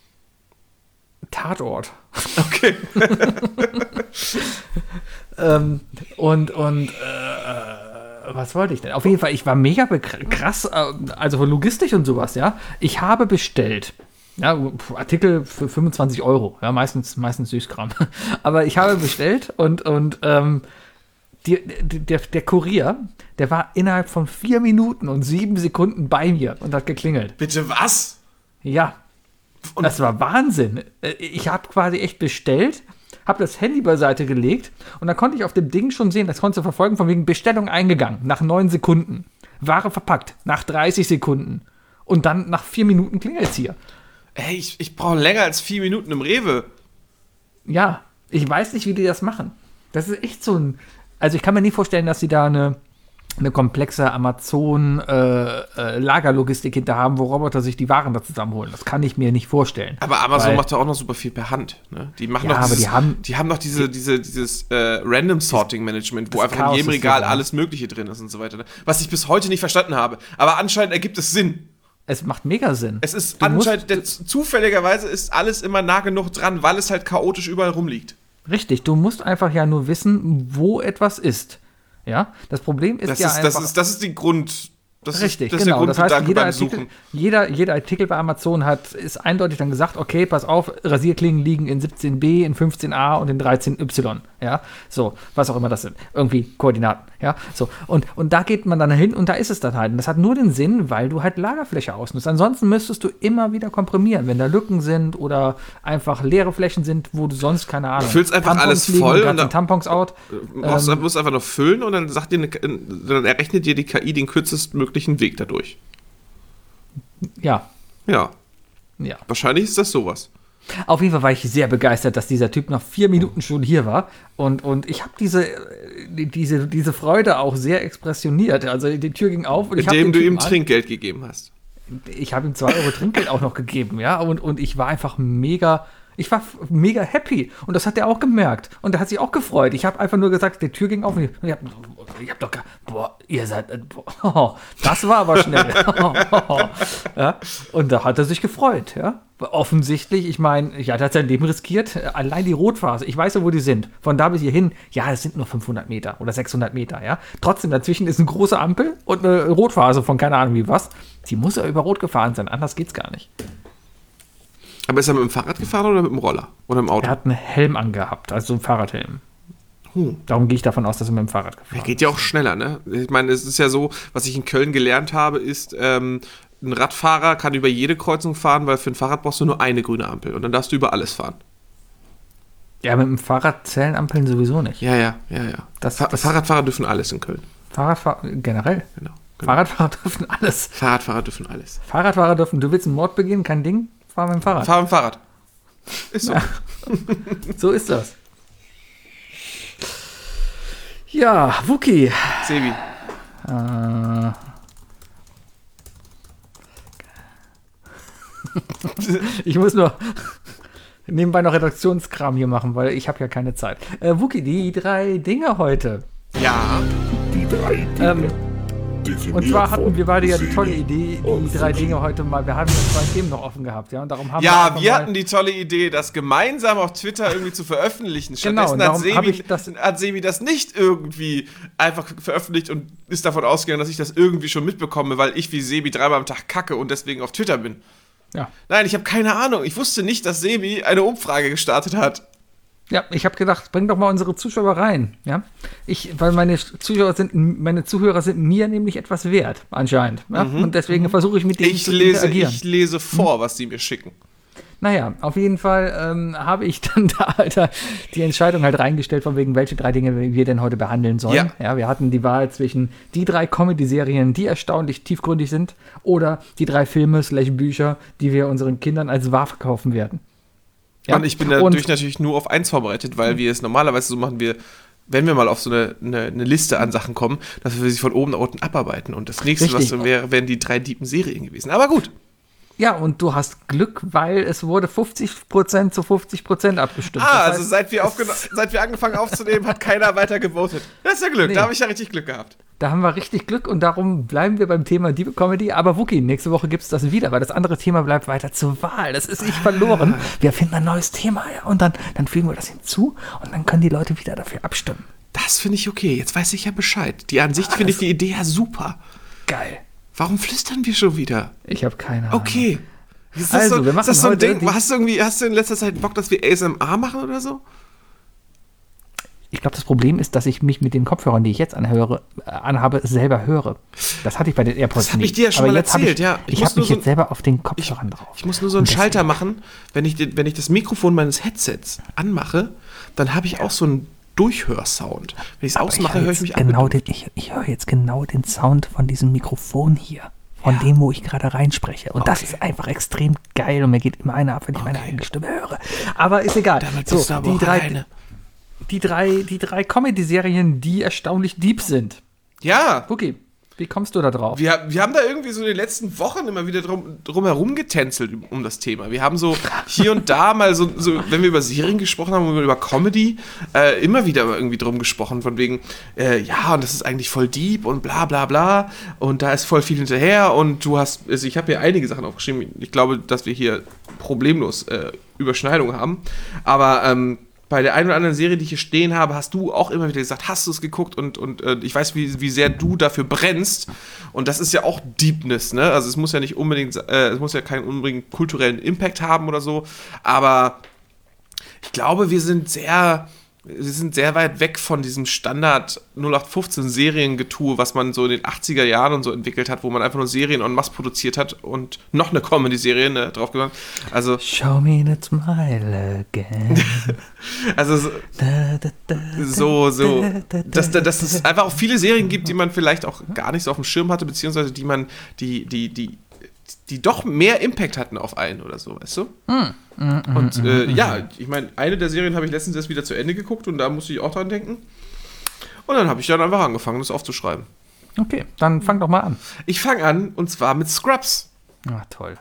Tatort. Okay. ähm, und, und, äh, was wollte ich denn? Auf jeden Fall, ich war mega bekr- krass, äh, also logistisch und sowas, ja. Ich habe bestellt. Ja, pf, Artikel für fünfundzwanzig Euro. Ja, meistens, meistens Süßkram. Aber ich habe bestellt und, und, ähm, die, die, der, der Kurier, der war innerhalb von vier Minuten und sieben Sekunden bei mir und hat geklingelt. Bitte was? Ja. Und- Das war Wahnsinn. Äh, Ich habe quasi echt bestellt, habe das Handy beiseite gelegt und dann konnte ich auf dem Ding schon sehen, das konntest du verfolgen, von wegen Bestellung eingegangen, nach neun Sekunden. Ware verpackt, nach dreißig Sekunden. Und dann nach vier Minuten klingelt's hier. Ey, ich, ich brauche länger als vier Minuten im Rewe. Ja, ich weiß nicht, wie die das machen. Das ist echt so ein. Also ich kann mir nie vorstellen, dass sie da eine, eine komplexe Amazon-Lagerlogistik äh, äh, hinter haben, wo Roboter sich die Waren da zusammenholen. Das kann ich mir nicht vorstellen. Aber Amazon Weil, macht doch auch noch super viel per Hand. Ne? Die machen Ja, doch aber dieses, die haben- die haben noch diese, diese, dieses äh, Random Sorting Management, wo das einfach in Chaos jedem ist Regal so, ja. alles Mögliche drin ist und so weiter. Ne? Was ich bis heute nicht verstanden habe. Aber anscheinend ergibt es Sinn. Es macht mega Sinn. Es ist Du anscheinend, musst- der, zufälligerweise ist alles immer nah genug dran, weil es halt chaotisch überall rumliegt. Richtig, du musst einfach ja nur wissen, wo etwas ist. Ja, das Problem ist Das, ja ist, einfach. das, ist, das ist die Grund. Das Richtig, ist, das ist genau. der Das heißt, Grundgedanke jeder beim Artikel, Suchen. jeder, jeder Artikel bei Amazon hat, ist eindeutig dann gesagt, okay, pass auf, Rasierklingen liegen in siebzehn b, in fünfzehn a und in dreizehn y. Ja, so, was auch immer das sind. Irgendwie Koordinaten. Ja, so. Und, und da geht man dann hin und da ist es dann halt. Und das hat nur den Sinn, weil du halt Lagerfläche ausnutzt. Ansonsten müsstest du immer wieder komprimieren, wenn da Lücken sind oder einfach leere Flächen sind, wo du sonst, keine Ahnung. Du füllst einfach Tampons alles liegen voll und und dann dann- Tampons out. Du brauchst, Ähm, musst einfach noch füllen und dann sagt dir eine, dann errechnet dir die K I den kürzestmöglichen Weg dadurch. Ja, Ja, ja. wahrscheinlich ist das sowas. Auf jeden Fall war ich sehr begeistert, dass dieser Typ nach vier Minuten schon hier war. Und, und ich habe diese, äh, diese, diese Freude auch sehr expressioniert. Also die Tür ging auf und ich habe Indem den du ihm Typen an- Trinkgeld gegeben hast. Ich habe ihm zwei Euro Trinkgeld auch noch gegeben, ja. Und, und ich war einfach mega, ich war f- mega happy. Und das hat er auch gemerkt. Und er hat sich auch gefreut. Ich habe einfach nur gesagt, die Tür ging auf und ich, und ich habe ich hab doch, ge- boah, ihr seid, äh, boah, das war aber schnell. Ja? Und da hat er sich gefreut, ja. Offensichtlich, ich meine, ja, der hat sein Leben riskiert. Allein die Rotphase, ich weiß ja, wo die sind. Von da bis hierhin, ja, es sind nur fünfhundert Meter oder sechshundert Meter, ja. Trotzdem, dazwischen ist eine große Ampel und eine Rotphase von keine Ahnung wie was. Die muss ja über Rot gefahren sein, anders geht's gar nicht. Aber ist er mit dem Fahrrad gefahren oder mit dem Roller? Oder im Auto? Er hat einen Helm angehabt, also einen Fahrradhelm. Huh. Darum gehe ich davon aus, dass er mit dem Fahrrad gefahren Er geht ja auch schneller, ne? Ich meine, es ist ja so, was ich in Köln gelernt habe, ist, ähm, ein Radfahrer kann über jede Kreuzung fahren, weil für ein Fahrrad brauchst du nur eine grüne Ampel und dann darfst du über alles fahren. Ja, mit dem Fahrrad zählen Ampeln sowieso nicht. Ja, ja, ja, ja. Das- Fa das- Fahrradfahrer dürfen alles in Köln. Fahrradfahrer, generell. Genau. genau. Fahrradfahrer dürfen alles. Fahrradfahrer dürfen alles. Fahrradfahrer dürfen, du willst einen Mord begehen, kein Ding, fahr mit dem Fahrrad. Fahr mit dem Fahrrad. Ist so. So ist das. Ja, Wookie. Sebi. Äh. Ich muss nur nebenbei noch Redaktionskram hier machen, weil ich habe ja keine Zeit. Äh, Wookie, die drei Dinge heute. Ja. Die drei Ähm, Dinge. und zwar hatten wir beide ja die tolle Idee, die drei Dinge heute mal, wir haben ja zwei Themen noch offen gehabt, ja, und darum haben wir Ja, einfach wir mal- hatten die tolle Idee, das gemeinsam auf Twitter irgendwie zu veröffentlichen. Genau, Stattdessen und hat, darum hab Sebi, ich das- hat Sebi das nicht irgendwie einfach veröffentlicht und ist davon ausgegangen, dass ich das irgendwie schon mitbekomme, weil ich wie Sebi dreimal am Tag kacke und deswegen auf Twitter bin. Ja. Nein, ich habe keine Ahnung. Ich wusste nicht, dass Sebi eine Umfrage gestartet hat. Ja, ich habe gedacht, bring doch mal unsere Zuschauer rein, ja. Ich, weil meine Zuschauer sind, meine Zuhörer sind mir nämlich etwas wert, anscheinend. Ja? Und deswegen versuche ich mit denen Ich zu lese, interagieren. ich lese vor, was sie mir schicken. Naja, auf jeden Fall ähm, habe ich dann da Alter, die Entscheidung halt reingestellt, von wegen, welche drei Dinge wir denn heute behandeln sollen. Ja. Ja, wir hatten die Wahl zwischen die drei Comedy-Serien, die erstaunlich tiefgründig sind, oder die drei Filme slash Bücher, die wir unseren Kindern als wahr verkaufen werden. Ja? Und ich bin Und- dadurch natürlich nur auf eins vorbereitet, weil wir es normalerweise so machen, wir, wenn wir mal auf so eine, eine, eine Liste an Sachen kommen, dass wir sie von oben nach unten abarbeiten. Und das nächste, Richtig. was wäre, wären die drei tiefen Serien gewesen. Aber gut. Ja, und du hast Glück, weil es wurde fünfzig Prozent zu fünfzig Prozent abgestimmt. Ah, Das also heißt, seit wir, aufgeno- seit wir angefangen aufzunehmen, hat keiner weiter gewotet. Das ist ja Glück, Nee. da habe ich ja richtig Glück gehabt. da haben wir richtig Glück und darum bleiben wir beim Thema Diebe Comedy. Aber Wookie, nächste Woche gibt es das wieder, weil das andere Thema bleibt weiter zur Wahl. Das ist nicht verloren. Wir finden ein neues Thema, ja, und dann, dann fügen wir das hinzu und dann können die Leute wieder dafür abstimmen. Das finde ich okay, jetzt weiß ich ja Bescheid. Die Ansicht finde ich die Idee ja super. Geil. Warum flüstern wir schon wieder? Ich habe keine Ahnung. Okay. Ist das Also, so, wir machen ist das so ein heute Ding? die- Hast du, irgendwie, hast du in letzter Zeit Bock, dass wir A S M R machen oder so? Ich glaube, das Problem ist, dass ich mich mit den Kopfhörern, die ich jetzt anhöre, äh, anhabe, selber höre. Das hatte ich bei den AirPods Das hab nicht. ich dir ja schon Aber mal jetzt hab erzählt, ich, ja. Ich Ich, muss habe nur mich so jetzt selber auf den Ich, Kopfhörern drauf. ich muss nur so einen Und deswegen- Schalter machen, wenn ich, den, wenn ich das Mikrofon meines Headsets anmache, dann habe ich auch so einen Durchhörsound. Wenn ich es Aber ausmache, höre höre ich jetzt mich genau abgedunkt. den, ich, ich höre jetzt genau den Sound von diesem Mikrofon hier. Von dem, wo ich gerade reinspreche. Und das Okay. ist einfach extrem geil und mir geht immer einer ab, wenn ich meine eigene Stimme höre. Aber ist egal. Damit so, bist du aber die auch drei, alleine. die drei, die drei Comedy-Serien, die erstaunlich deep sind. Ja. Cookie, wie kommst du da drauf? Wir, wir haben da irgendwie so in den letzten Wochen immer wieder drum, drum herum getänzelt um das Thema. Wir haben so hier und da mal so, so wenn wir über Serien gesprochen haben, über Comedy, äh, immer wieder irgendwie drum gesprochen, von wegen, äh, ja, und das ist eigentlich voll deep und bla bla bla und da ist voll viel hinterher und du hast, also ich habe hier einige Sachen aufgeschrieben. Ich glaube, dass wir hier problemlos äh, Überschneidungen haben, aber ähm, bei der einen oder anderen Serie, die ich hier stehen habe, hast du auch immer wieder gesagt, hast du es geguckt und, und äh, ich weiß, wie, wie sehr du dafür brennst. Und das ist ja auch Deepness, ne? Also es muss ja nicht unbedingt, äh, es muss ja keinen unbedingt kulturellen Impact haben oder so. Aber ich glaube, wir sind sehr, wir sind sehr weit weg von diesem Standard null acht fünfzehn Seriengetue, was man so in den achtziger Jahren und so entwickelt hat, wo man einfach nur Serien en masse produziert hat und noch eine Comedy-Serie ne, drauf gemacht. Also Show me that smile again. Also so, so, so dass, dass es einfach auch viele Serien gibt, die man vielleicht auch gar nicht so auf dem Schirm hatte, beziehungsweise die man, die, die, die, die doch mehr Impact hatten auf einen oder so, weißt du? Mm, mm, und mm, äh, mm, ja, ich meine, eine der Serien habe ich letztens erst wieder zu Ende geguckt und da musste ich auch dran denken. Und dann habe ich dann einfach angefangen, das aufzuschreiben. Okay, dann fang doch mal an. Ich fange an, und zwar mit Scrubs. Ah, toll.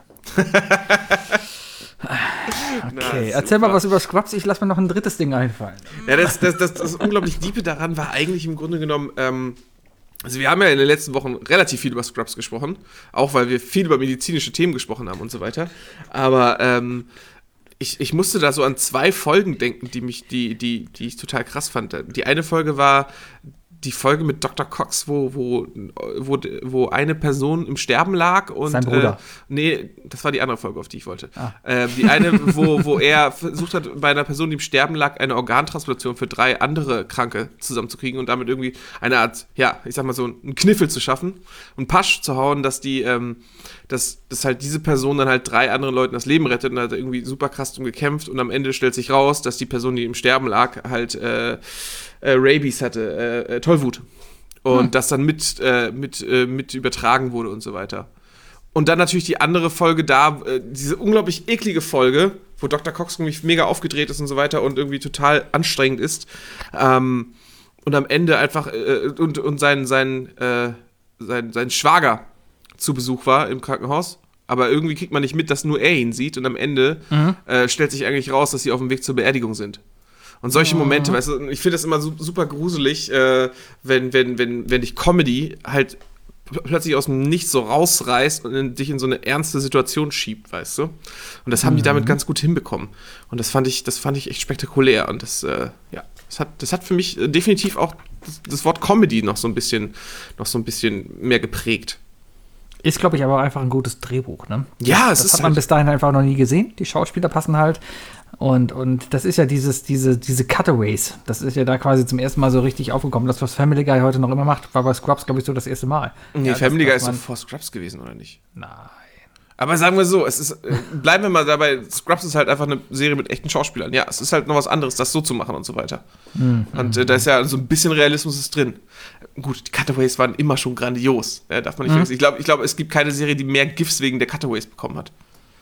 Okay, Na, erzähl mal was über Scrubs, ich lasse mir noch ein drittes Ding einfallen. Ja, das, das, das, das unglaublich Diepe daran war eigentlich im Grunde genommen, ähm, also wir haben ja in den letzten Wochen relativ viel über Scrubs gesprochen, auch weil wir viel über medizinische Themen gesprochen haben und so weiter, aber ähm, ich, ich musste da so an zwei Folgen denken, die mich, die, die, die ich total krass fand. Die eine Folge war die Folge mit Doktor Cox, wo, wo, wo, wo eine Person im Sterben lag und sein Bruder. Äh, nee, das war die andere Folge, auf die ich wollte. Ah. Äh, die eine, wo, wo er versucht hat, bei einer Person, die im Sterben lag, eine Organtransplantation für drei andere Kranke zusammenzukriegen und damit irgendwie eine Art, ja, ich sag mal so, einen Kniffel zu schaffen und Pasch zu hauen, dass die, ähm, dass, dass halt diese Person dann halt drei anderen Leuten das Leben rettet und hat irgendwie super krass drum gekämpft und am Ende stellt sich raus, dass die Person, die im Sterben lag, halt äh, äh, Rabies hatte, äh, Tollwut. Und hm. das dann mit, äh, mit, äh, mit übertragen wurde und so weiter. Und dann natürlich die andere Folge da, äh, diese unglaublich eklige Folge, wo Doktor Cox irgendwie mega aufgedreht ist und so weiter und irgendwie total anstrengend ist. Ähm, und am Ende einfach, äh, und, und sein, sein, äh, sein, sein Schwager zu Besuch war im Krankenhaus. Aber irgendwie kriegt man nicht mit, dass nur er ihn sieht. Und am Ende mhm. äh, stellt sich eigentlich raus, dass sie auf dem Weg zur Beerdigung sind. Und solche Momente, weißt du, ich finde das immer super gruselig, äh, wenn, wenn, wenn, wenn dich Comedy halt plötzlich aus dem Nichts so rausreißt und in, dich in so eine ernste Situation schiebt, weißt du? Und das haben mhm. die damit ganz gut hinbekommen. Und das fand ich, das fand ich echt spektakulär. Und das, äh, ja, das hat, das hat für mich definitiv auch das, das Wort Comedy noch so ein bisschen, noch so ein bisschen mehr geprägt. Ist, glaube ich, aber einfach ein gutes Drehbuch, ne? Ja, es das ist hat man halt bis dahin einfach noch nie gesehen. Die Schauspieler passen halt. Und, und das ist ja dieses, diese, diese Cutaways. Das ist ja da quasi zum ersten Mal so richtig aufgekommen. Das, was Family Guy heute noch immer macht, war bei Scrubs, glaube ich, so das erste Mal. Nee, ja, Family Guy das, ist doch vor Scrubs gewesen, oder nicht? Nein. Aber sagen wir so, es ist, äh, bleiben wir mal dabei, Scrubs ist halt einfach eine Serie mit echten Schauspielern. Ja, es ist halt noch was anderes, das so zu machen und so weiter. Mhm. Und äh, da ist ja so ein bisschen Realismus ist drin. Gut, die Cutaways waren immer schon grandios. Ja, darf man nicht mhm. vergessen. Ich glaube, ich glaub, es gibt keine Serie, die mehr GIFs wegen der Cutaways bekommen hat.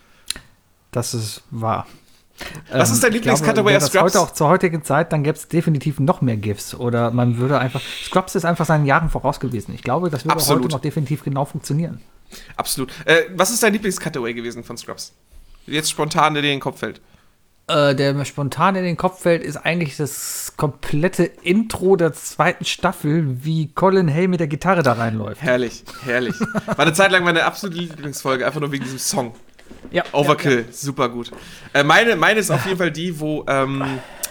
Das ist wahr. Was ist dein Lieblings-Cutaway aus Scrubs? Heute auch zur heutigen Zeit, dann gäbe es definitiv noch mehr GIFs. Oder man würde einfach. Scrubs ist einfach seinen Jahren voraus gewesen. Ich glaube, das würde Absolut. heute noch definitiv genau funktionieren. Absolut. Äh, was ist dein Lieblings-Cutaway gewesen von Scrubs? Jetzt spontan, der dir in den Kopf fällt. Äh, der mir spontan in den Kopf fällt, ist eigentlich das komplette Intro der zweiten Staffel, wie Colin Hay mit der Gitarre da reinläuft. Herrlich, herrlich. War eine Zeit lang meine absolute Lieblingsfolge, einfach nur wegen diesem Song. Ja, Overkill, ja, ja. super gut. Äh, meine, meine ist auf jeden Fall die, wo, ähm,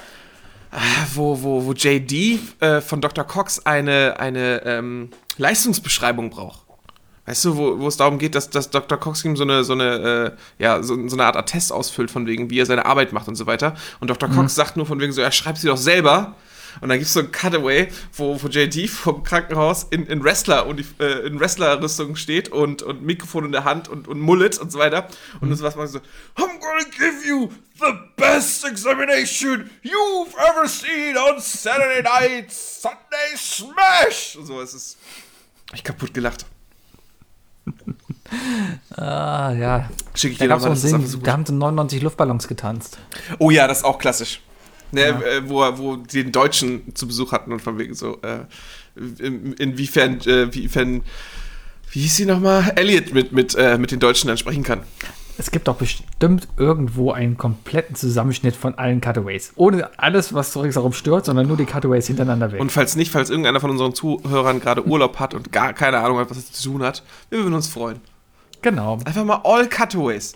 wo, wo, wo J D äh, von Doktor Cox eine, eine ähm, Leistungsbeschreibung braucht. Weißt du, wo, wo es darum geht, dass, dass Doktor Cox ihm so eine, so eine, äh, ja, so, so eine Art Attest ausfüllt, von wegen, wie er seine Arbeit macht und so weiter. Und Doktor Cox mhm. sagt nur von wegen so, ja, schreib sie doch selber. Und dann gibt es so ein Cutaway, wo, wo J D vom Krankenhaus in, in Wrestler und äh, in Wrestlerrüstung steht und, und Mikrofon in der Hand und, und Mullet und so weiter. Und das was man so, I'm gonna give you the best examination you've ever seen on Saturday Night Sunday Smash. Und so, es ist ich kaputt gelacht. Ah, ja. Schick ich da dir gab's nochmal, noch Sinn, da haben sie neunundneunzig Luftballons getanzt. Oh ja, das ist auch klassisch. Ne, Ja. äh, wo, wo die den Deutschen zu Besuch hatten und von wegen so, äh, in, inwiefern, äh, inwiefern, wie hieß sie nochmal? Elliot mit, mit, äh, mit den Deutschen dann sprechen kann. Es gibt doch bestimmt irgendwo einen kompletten Zusammenschnitt von allen Cutaways. Ohne alles, was so ringsherum stört, sondern nur die Cutaways hintereinander weg. Und falls nicht, falls irgendeiner von unseren Zuhörern gerade Urlaub hat und gar keine Ahnung hat, was das zu tun hat, wir würden uns freuen. Genau. Einfach mal all Cutaways.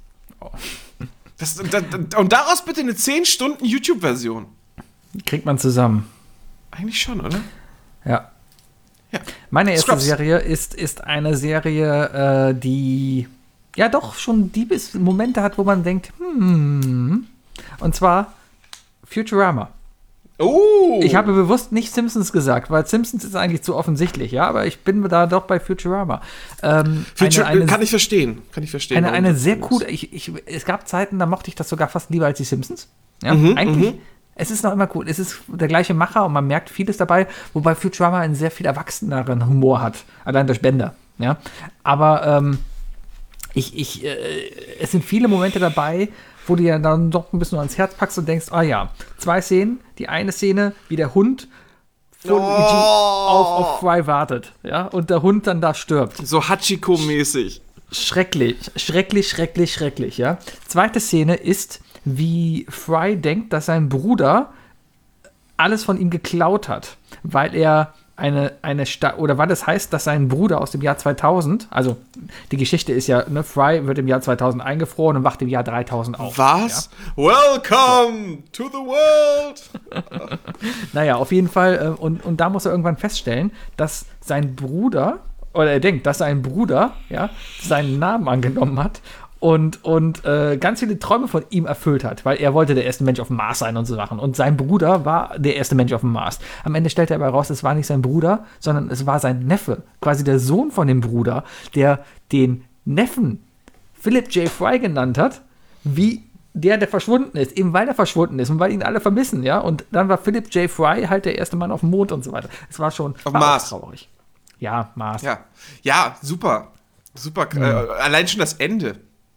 Das, das, das, und daraus bitte eine zehn Stunden YouTube-Version. Kriegt man zusammen. Eigentlich schon, oder? Ja. Ja. Meine erste Scrubs. Serie ist, ist eine Serie, äh, die ja doch schon die bis Momente hat, wo man denkt, hm. Und zwar Futurama. Oh! Ich habe bewusst nicht Simpsons gesagt, weil Simpsons ist eigentlich zu offensichtlich, ja, aber ich bin da doch bei Futurama. Ähm, Futur- eine, eine, kann ich verstehen. Kann ich verstehen. Eine, warum eine das sehr so ist. coole, ich, ich, es gab Zeiten, da mochte ich das sogar fast lieber als die Simpsons. Ja, Mhm, eigentlich, mhm. es ist noch immer cool. Es ist der gleiche Macher und man merkt vieles dabei, wobei Futurama einen sehr viel erwachseneren Humor hat, allein durch Bender. Ja, aber ähm, ich, ich, äh, es sind viele Momente dabei, wo du ja dann doch ein bisschen ans Herz packst und denkst, ah ja, zwei Szenen. Die eine Szene, wie der Hund von Oh. Luigi auf, auf Fry wartet, ja, und der Hund dann da stirbt. So Hachiko-mäßig. Schrecklich, schrecklich, schrecklich, schrecklich, ja. Zweite Szene ist, wie Fry denkt, dass sein Bruder alles von ihm geklaut hat, weil er eine, eine Sta- oder weil das heißt, dass sein Bruder aus dem Jahr zweitausend, also die Geschichte ist ja, ne, Fry wird im Jahr zweitausend eingefroren und wacht im Jahr dreitausend auf. Was? Welcome to the world! Ja? Naja, auf jeden Fall, äh, und, und da muss er irgendwann feststellen, dass sein Bruder, oder er denkt, dass sein Bruder, ja, seinen Namen angenommen hat und, und äh, ganz viele Träume von ihm erfüllt hat, weil er wollte der erste Mensch auf dem Mars sein und so Sachen. Und sein Bruder war der erste Mensch auf dem Mars. Am Ende stellt er aber raus, es war nicht sein Bruder, sondern es war sein Neffe, quasi der Sohn von dem Bruder, der den Neffen Philip J. Fry genannt hat, wie der, der verschwunden ist, eben weil er verschwunden ist und weil ihn alle vermissen, ja. Und dann war Philip J. Fry halt der erste Mann auf dem Mond und so weiter. Es war schon Auf war Mars. auch traurig. Ja, Mars. Ja, ja, super. Super. Mhm. Äh, allein schon das Ende.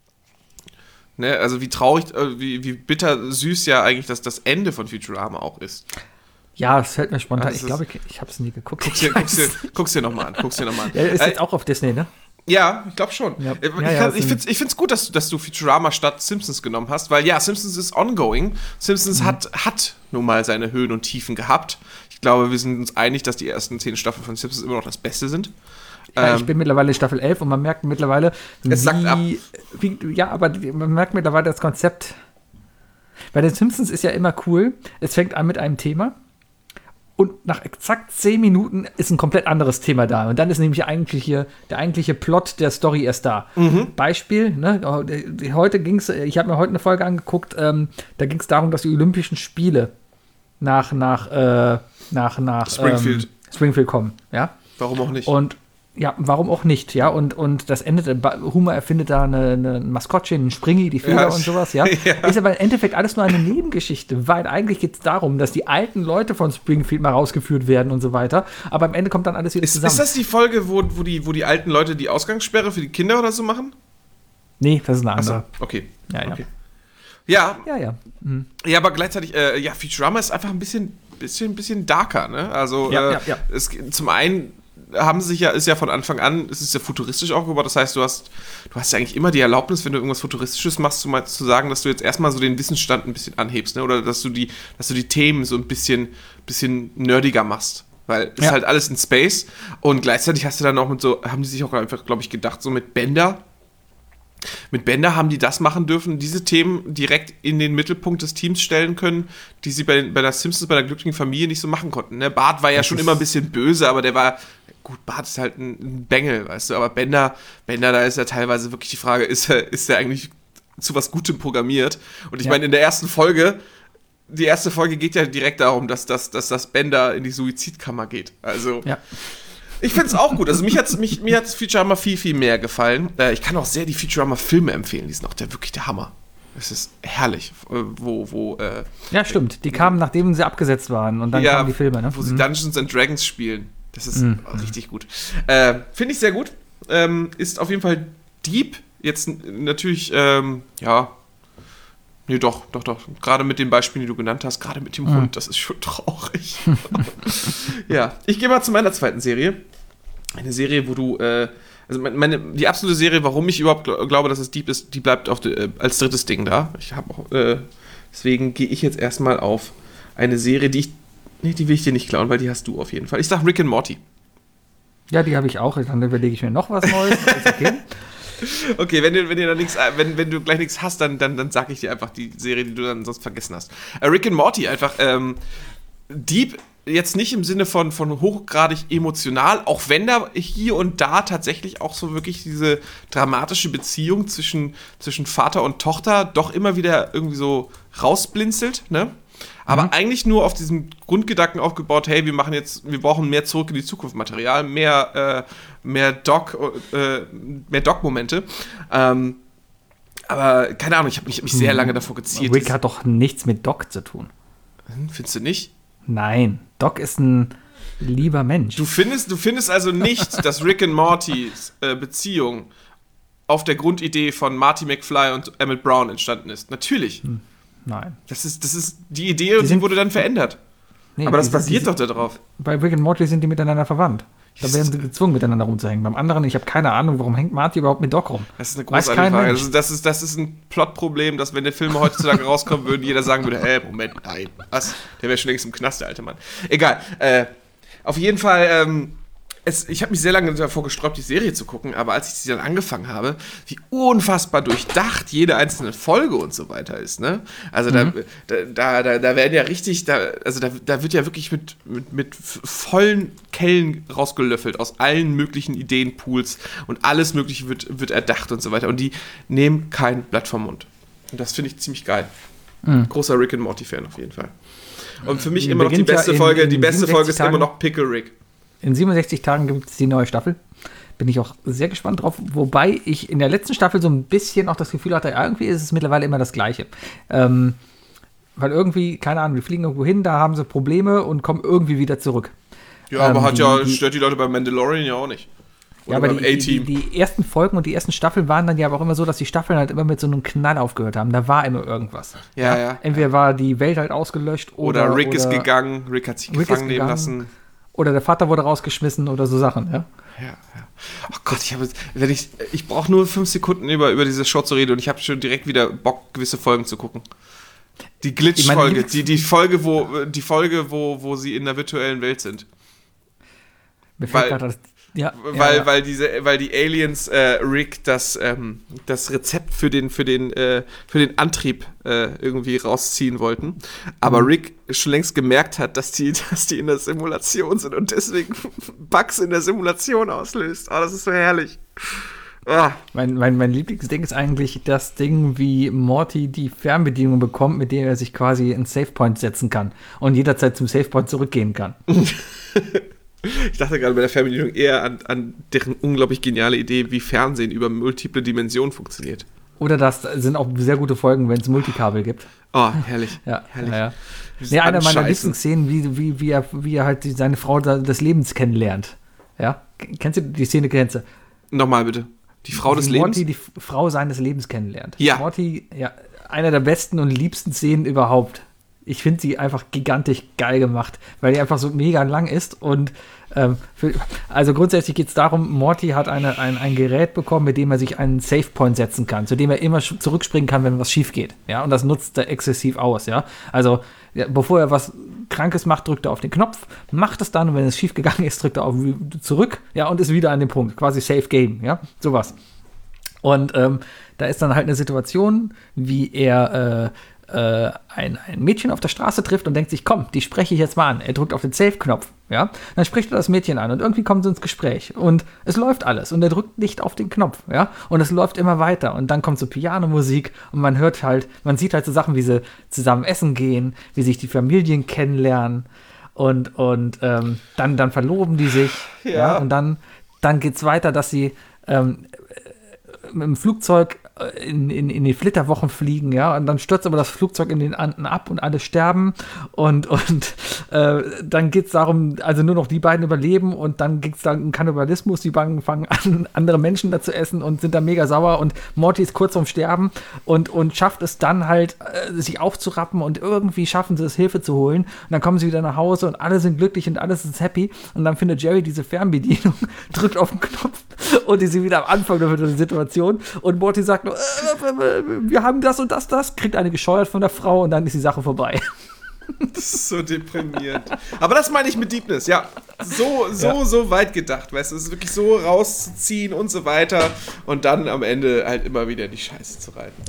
Ne, also wie traurig, äh, wie, wie bitter süß ja eigentlich das, das Ende von Futurama auch ist. Ja, es fällt mir spontan. Das Ich ist- glaube, ich, ich habe es nie geguckt. Guck's dir, guck's dir, guck's dir nochmal an. Guck's dir noch mal an. Ja, ist Äh, jetzt auch auf Disney, ne? Ja, ich glaube schon. Ja. Äh, Ich, Ja, ja, kann- ist ich ein- finde es ich find's gut, dass, du- dass du Futurama statt Simpsons genommen hast, weil ja, Simpsons ist ongoing. Simpsons Mhm. hat, hat nun mal seine Höhen und Tiefen gehabt. Ich glaube, wir sind uns einig, dass die ersten zehn Staffeln von Simpsons immer noch das Beste sind. Ja, Ähm, ich bin mittlerweile Staffel elf und man merkt mittlerweile, Es sackt ab. wie, ja, aber die- man merkt mittlerweile das Konzept. Bei den Simpsons ist ja immer cool, es fängt an mit einem Thema und nach exakt zehn Minuten ist ein komplett anderes Thema da. Und dann ist nämlich eigentlich hier der eigentliche Plot der Story erst da. Beispiel, ne, heute ging es, ich habe mir heute eine Folge angeguckt, ähm, da ging es darum, dass die Olympischen Spiele nach, nach, äh, nach, nach Springfield. Ähm, Springfield kommen, ja. Warum auch nicht? Und ja, warum auch nicht, ja? Und, und das endet, Ba- Homer erfindet da eine, eine ein Maskottchen, ein Springi, die Feder Ja. und sowas, ja? Ja. Ist aber im Endeffekt alles nur eine Nebengeschichte, weil eigentlich geht es darum, dass die alten Leute von Springfield mal rausgeführt werden und so weiter. Aber am Ende kommt dann alles wieder ist, zusammen. ist das die Folge, wo, wo, die, wo die alten Leute die Ausgangssperre für die Kinder oder so machen? Nee, das ist eine Achso, andere. okay. Ja, ja. okay. Ja, Ja, ja. Mhm. ja, aber gleichzeitig, äh, ja, Futurama ist einfach ein bisschen, bisschen, bisschen darker, ne? Also, Ja, äh, ja, ja. Es, zum einen haben sie sich ja, ist ja von Anfang an, es ist ja futuristisch aufgebaut, das heißt, du hast, du hast ja eigentlich immer die Erlaubnis, wenn du irgendwas Futuristisches machst, zu, mal zu sagen, dass du jetzt erstmal so den Wissensstand ein bisschen anhebst, ne? Oder dass du die, dass du die Themen so ein bisschen, bisschen nerdiger machst. Weil es Ja. ist halt alles in Space und gleichzeitig hast du dann auch mit so, haben die sich auch einfach, glaube ich, gedacht, so mit Bender, Mit Bender haben die das machen dürfen, diese Themen direkt in den Mittelpunkt des Teams stellen können, die sie bei, den, bei der Simpsons, bei der glücklichen Familie nicht so machen konnten. Ne? Bart war ja Das schon ist- immer ein bisschen böse, aber der war, gut, Bart ist halt ein, ein Bengel, weißt du, aber Bender, Bender, da ist ja teilweise wirklich die Frage, ist er, ist er eigentlich zu was Gutem programmiert? Und ich Ja. meine, in der ersten Folge, die erste Folge geht ja direkt darum, dass, dass, dass das Bender in die Suizidkammer geht. Also, Ja. ich finde es auch gut. Also mich hat's, mich, mir hat Futurama viel, viel mehr gefallen. Äh, ich kann auch sehr die Futurama-Filme empfehlen. Die sind auch der, wirklich der Hammer. Es ist herrlich, äh, wo, wo, äh, Ja, stimmt. Die kamen, nachdem sie abgesetzt waren und dann ja, kamen die Filme, ne? wo sie Mhm. Dungeons and Dragons spielen. Das ist Mhm. richtig gut. Äh, finde ich sehr gut. Ähm, ist auf jeden Fall deep. Jetzt n- natürlich, ähm, ja, Nee, doch, doch, doch. Gerade mit den Beispielen, die du genannt hast, gerade mit dem mhm. Hund, das ist schon traurig. Ja, ich gehe mal zu meiner zweiten Serie. Eine Serie, wo du, äh, also meine, die absolute Serie, warum ich überhaupt gl- glaube, dass es Deep ist, die bleibt auf de, äh, als drittes Ding da. Ich habe auch, äh, deswegen gehe ich jetzt erstmal auf eine Serie, die ich, nee, die will ich dir nicht klauen, weil die hast du auf jeden Fall. Ich sag Rick and Morty. Ja, die habe ich auch. Dann überlege ich mir noch was Neues. Ist okay. Okay, wenn du, wenn, dir da nix, wenn, wenn du gleich nichts hast, dann, dann, dann sag ich dir einfach die Serie, die du dann sonst vergessen hast. Äh, Rick and Morty einfach, ähm, Deep, jetzt nicht im Sinne von, von hochgradig emotional, auch wenn da hier und da tatsächlich auch so wirklich diese dramatische Beziehung zwischen, zwischen Vater und Tochter doch immer wieder irgendwie so rausblinzelt, ne? Aber mhm. eigentlich nur auf diesem Grundgedanken aufgebaut, hey, wir machen jetzt, wir brauchen mehr zurück in die Zukunft Material, mehr, äh, mehr Doc, äh, mehr Doc-Momente. Ähm, aber keine Ahnung, ich habe mich, hab mich sehr lange davor gezielt. Rick hat doch nichts mit Doc zu tun. Findest du nicht? Nein, Doc ist ein lieber Mensch. Du findest, du findest also nicht, dass Rick and Mortys äh, Beziehung auf der Grundidee von Marty McFly und Emmett Brown entstanden ist? Natürlich. Hm. Nein. Das ist, das ist die Idee und die, die wurde dann verändert. Nee, aber das basiert doch darauf. Bei Rick and Morty sind die miteinander verwandt. Da werden sie gezwungen, miteinander rumzuhängen. Beim anderen, ich habe keine Ahnung, warum hängt Marty überhaupt mit Doc rum? Das ist eine großartige Frage. Das ist, das, ist, das ist ein Plotproblem, dass wenn der Film heutzutage rauskommen würden, jeder sagen würde, hey, Moment, nein, was? Der wäre schon längst im Knast, der alte Mann. Egal. Äh, auf jeden Fall, ähm, es, ich habe mich sehr lange davor gesträubt, die Serie zu gucken, aber als ich sie dann angefangen habe, wie unfassbar durchdacht jede einzelne Folge und so weiter ist, ne? Also mhm. da, da, da, da werden ja richtig, da, also da, da wird ja wirklich mit, mit, mit vollen Kellen rausgelöffelt aus allen möglichen Ideenpools und alles Mögliche wird, wird erdacht und so weiter. Und die nehmen kein Blatt vom Mund. Und das finde ich ziemlich geil. Mhm. Großer Rick and Morty-Fan auf jeden Fall. Und für mich die immer noch die beste ja in, Folge, in die beste Folge ist Tagen immer noch Pickle Rick. In siebenundsechzig Tagen gibt es die neue Staffel. Bin ich auch sehr gespannt drauf. Wobei ich in der letzten Staffel so ein bisschen auch das Gefühl hatte, irgendwie ist es mittlerweile immer das Gleiche. Ähm, weil irgendwie, keine Ahnung, wir fliegen irgendwo hin, da haben sie Probleme und kommen irgendwie wieder zurück. Ja, aber ähm, hat die, ja, die, stört die Leute beim Mandalorian ja auch nicht. Oder ja, aber beim die, die, die ersten Folgen und die ersten Staffeln waren dann ja aber auch immer so, dass die Staffeln halt immer mit so einem Knall aufgehört haben. Da war immer irgendwas. Ja, ja. ja. Entweder war die Welt halt ausgelöscht oder... Oder Rick oder ist gegangen, Rick hat sich Rick gefangen nehmen lassen. Oder der Vater wurde rausgeschmissen oder so Sachen, ja. Ja, ja. Oh Gott, ich habe wenn ich ich brauche nur fünf Sekunden über, über diese Show zu reden und ich habe schon direkt wieder Bock, gewisse Folgen zu gucken. Die Glitch-Folge, die, die Folge, wo die Folge, wo, wo sie in der virtuellen Welt sind. Mir fällt gerade das, ja, weil, ja. weil diese, weil die Aliens äh, Rick das, ähm, das Rezept für den, für den, äh, für den Antrieb äh, irgendwie rausziehen wollten. Aber mhm. Rick schon längst gemerkt hat, dass die, dass die in der Simulation sind und deswegen Bugs in der Simulation auslöst. Oh, das ist so herrlich. Ah. Mein, mein, mein Lieblingsding ist eigentlich das Ding, wie Morty die Fernbedienung bekommt, mit der er sich quasi einen Savepoint setzen kann und jederzeit zum Savepoint zurückgehen kann. Ich dachte gerade bei der Fernbedienung eher an, an deren unglaublich geniale Idee, wie Fernsehen über multiple Dimensionen funktioniert. Oder das sind auch sehr gute Folgen, wenn es Multikabel gibt. Oh, herrlich. Ja, herrlich. Ja, ja. Nee, einer meiner Lieblingsszenen, wie, wie, wie, er, wie er halt seine Frau des Lebens kennenlernt. Ja? Kennst du die Szene? Kennst du? Nochmal bitte. Die Frau des Lebens? Morty die Frau seines Lebens kennenlernt. Ja. Morty, ja, einer der besten und liebsten Szenen überhaupt. Ich finde sie einfach gigantisch geil gemacht, weil die einfach so mega lang ist und ähm, für, also grundsätzlich geht es darum, Morty hat eine, ein, ein Gerät bekommen, mit dem er sich einen Savepoint setzen kann, zu dem er immer sch- zurückspringen kann, wenn was schief geht, ja, und das nutzt er exzessiv aus, ja, also ja, bevor er was Krankes macht, drückt er auf den Knopf, macht es dann und wenn es schief gegangen ist, drückt er auf zurück, ja, und ist wieder an dem Punkt, quasi Save Game, ja, sowas. Und ähm, da ist dann halt eine Situation, wie er äh, Äh, ein, ein Mädchen auf der Straße trifft und denkt sich, komm, die spreche ich jetzt mal an. Er drückt auf den Save-Knopf, ja. Dann spricht er das Mädchen an und irgendwie kommen sie ins Gespräch und es läuft alles und er drückt nicht auf den Knopf, ja. Und es läuft immer weiter und dann kommt so Pianomusik und man hört halt, man sieht halt so Sachen, wie sie zusammen essen gehen, wie sich die Familien kennenlernen und, und ähm, dann, dann verloben die sich, ja. ja und dann, dann geht's weiter, dass sie ähm, mit dem Flugzeug in, in, in die Flitterwochen fliegen, ja, und dann stürzt aber das Flugzeug in den Anden ab und alle sterben und, und äh, dann geht es darum, also nur noch die beiden überleben und dann geht es dann um Kannibalismus, die beiden fangen an, andere Menschen da zu essen und sind dann mega sauer und Morty ist kurz vorm Sterben und, und schafft es dann halt, äh, sich aufzurappen und irgendwie schaffen sie es, Hilfe zu holen und dann kommen sie wieder nach Hause und alle sind glücklich und alles ist happy und dann findet Jerry diese Fernbedienung, drückt auf den Knopf und die sind wieder am Anfang der Situation und Morty sagt nur, äh, wir haben das und das, das, kriegt eine gescheuert von der Frau und dann ist die Sache vorbei. Das ist so deprimierend. Aber das meine ich mit Deepness, ja. So, so, ja. so weit gedacht, weißt du, es ist wirklich so rauszuziehen und so weiter und dann am Ende halt immer wieder die Scheiße zu reiten.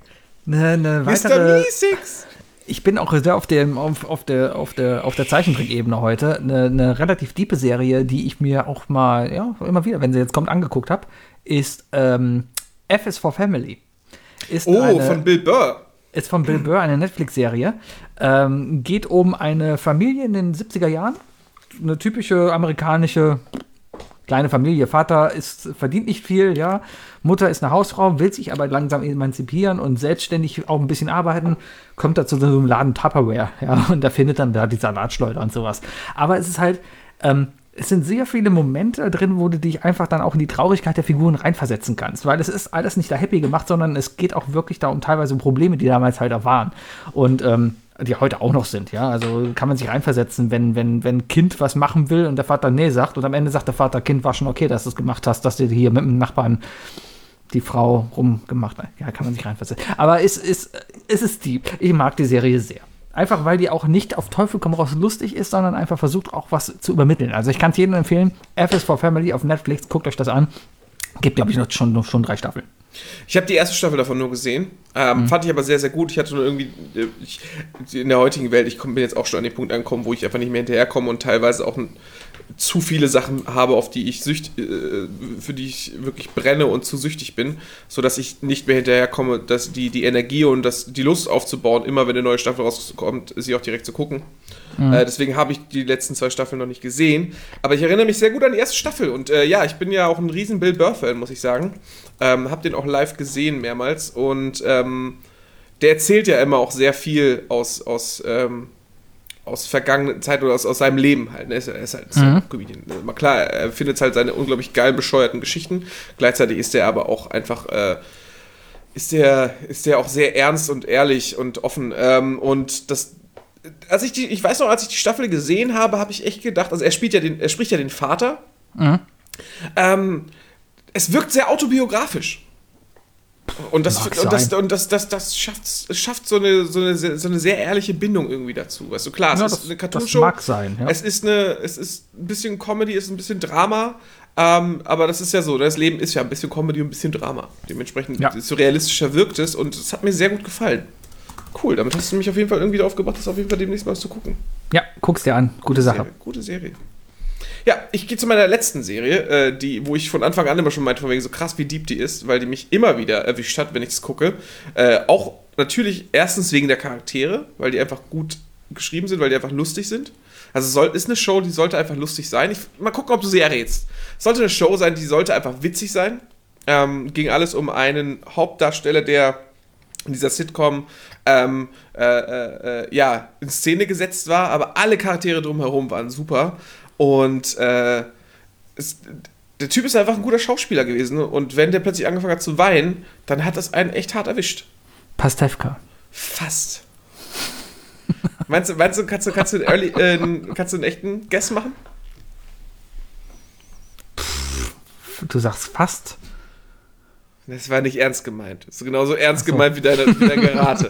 Ne, ne weitere, Mister Meeseeks! Ich bin auch sehr auf der, auf, auf der, auf der, auf der Zeichentrickebene heute. Eine, eine relativ diepe Serie, die ich mir auch mal, ja, immer wieder, wenn sie jetzt kommt, angeguckt habe, ist ähm, F is for Family. Ist oh, eine, von Bill Burr. Ist von Bill Burr, eine Netflix-Serie. Ähm, geht um eine Familie in den siebziger Jahren. Eine typische amerikanische kleine Familie. Vater ist, verdient nicht viel, ja. Mutter ist eine Hausfrau, will sich aber langsam emanzipieren und selbstständig auch ein bisschen arbeiten. Kommt da zu so einem Laden Tupperware, ja. Und da findet dann da die Salatschleuder und sowas. Aber es ist halt, ähm, es sind sehr viele Momente drin, wo du dich einfach dann auch in die Traurigkeit der Figuren reinversetzen kannst. Weil es ist alles nicht da happy gemacht, sondern es geht auch wirklich da um teilweise um Probleme, die damals halt auch waren. Und ähm, die heute auch noch sind, ja. Also kann man sich reinversetzen, wenn, wenn, wenn ein Kind was machen will und der Vater nee sagt und am Ende sagt der Vater, Kind, war schon okay, dass du es gemacht hast, dass du hier mit dem Nachbarn die Frau rumgemacht hat. Ja, kann man sich reinversetzen. Aber es ist, es ist deep. Ich mag die Serie sehr. Einfach, weil die auch nicht auf Teufel komm raus lustig ist, sondern einfach versucht, auch was zu übermitteln. Also ich kann es jedem empfehlen, F is for Family auf Netflix, guckt euch das an. Gibt, glaube ich, noch schon, schon drei Staffeln. Ich habe die erste Staffel davon nur gesehen, ähm, mhm. fand ich aber sehr, sehr gut. Ich hatte nur irgendwie, ich, in der heutigen Welt, ich bin jetzt auch schon an den Punkt angekommen, wo ich einfach nicht mehr hinterherkomme und teilweise auch ein, zu viele Sachen habe, auf die ich sücht, äh, für die ich wirklich brenne und zu süchtig bin, sodass ich nicht mehr hinterherkomme, dass die, die Energie und das, die Lust aufzubauen, immer wenn eine neue Staffel rauskommt, sie auch direkt zu gucken. Mhm. Äh, deswegen habe ich die letzten zwei Staffeln noch nicht gesehen. Aber ich erinnere mich sehr gut an die erste Staffel. Und äh, ja, ich bin ja auch ein riesen Bill Burr-Fan, muss ich sagen. Ähm, hab den auch live gesehen mehrmals. Und ähm, der erzählt ja immer auch sehr viel aus, aus, ähm, aus vergangenen Zeit oder aus, aus seinem Leben halt. Er ist, er ist halt mhm. Comedian. Mal klar, er findet halt seine unglaublich geil bescheuerten Geschichten. Gleichzeitig ist er aber auch einfach... Äh, ist der, ist der auch sehr ernst und ehrlich und offen. Ähm, und das... Als ich die, ich weiß noch, als ich die Staffel gesehen habe, habe ich echt gedacht, also er spielt ja den, er spricht ja den Vater. Mhm. Ähm, es wirkt sehr autobiografisch. Und das, und das, und das, das, das schafft, es schafft so eine, so eine, so eine sehr ehrliche Bindung irgendwie dazu. Weißt du, klar, es ja, ist das, eine Cartoon-Show. Das mag sein, ja. Es ist eine, es ist ein bisschen Comedy, es ist ein bisschen Drama. Ähm, aber das ist ja so, das Leben ist ja ein bisschen Comedy und ein bisschen Drama. Dementsprechend, ja. so realistischer wirkt es und es hat mir sehr gut gefallen. Cool, damit hast du mich auf jeden Fall irgendwie darauf gebracht, das auf jeden Fall demnächst mal zu gucken. Ja, guck's dir an. Gute, gute Sache. Serie, gute Serie. Ja, ich gehe zu meiner letzten Serie, äh, die, wo ich von Anfang an immer schon meinte, von wegen so krass, wie deep die ist, weil die mich immer wieder erwischt hat, wenn ich es gucke. Äh, auch natürlich erstens wegen der Charaktere, weil die einfach gut geschrieben sind, weil die einfach lustig sind. Also es soll, ist eine Show, die sollte einfach lustig sein. Ich, mal gucken, ob du sie errätst. Es sollte eine Show sein, die sollte einfach witzig sein. Ähm, ging alles um einen Hauptdarsteller, der in dieser Sitcom ähm, äh, äh, ja, in Szene gesetzt war, aber alle Charaktere drumherum waren super. Und äh, es, der Typ ist einfach ein guter Schauspieler gewesen. Und wenn der plötzlich angefangen hat zu weinen, dann hat das einen echt hart erwischt. Pastewka. Fast. Meinst du, meinst du, kannst du, kannst du, einen, early, äh, kannst du einen echten Guess machen? Du sagst fast. Das war nicht ernst gemeint. Das ist genauso ernst so. gemeint wie deine, wie deine Gerate.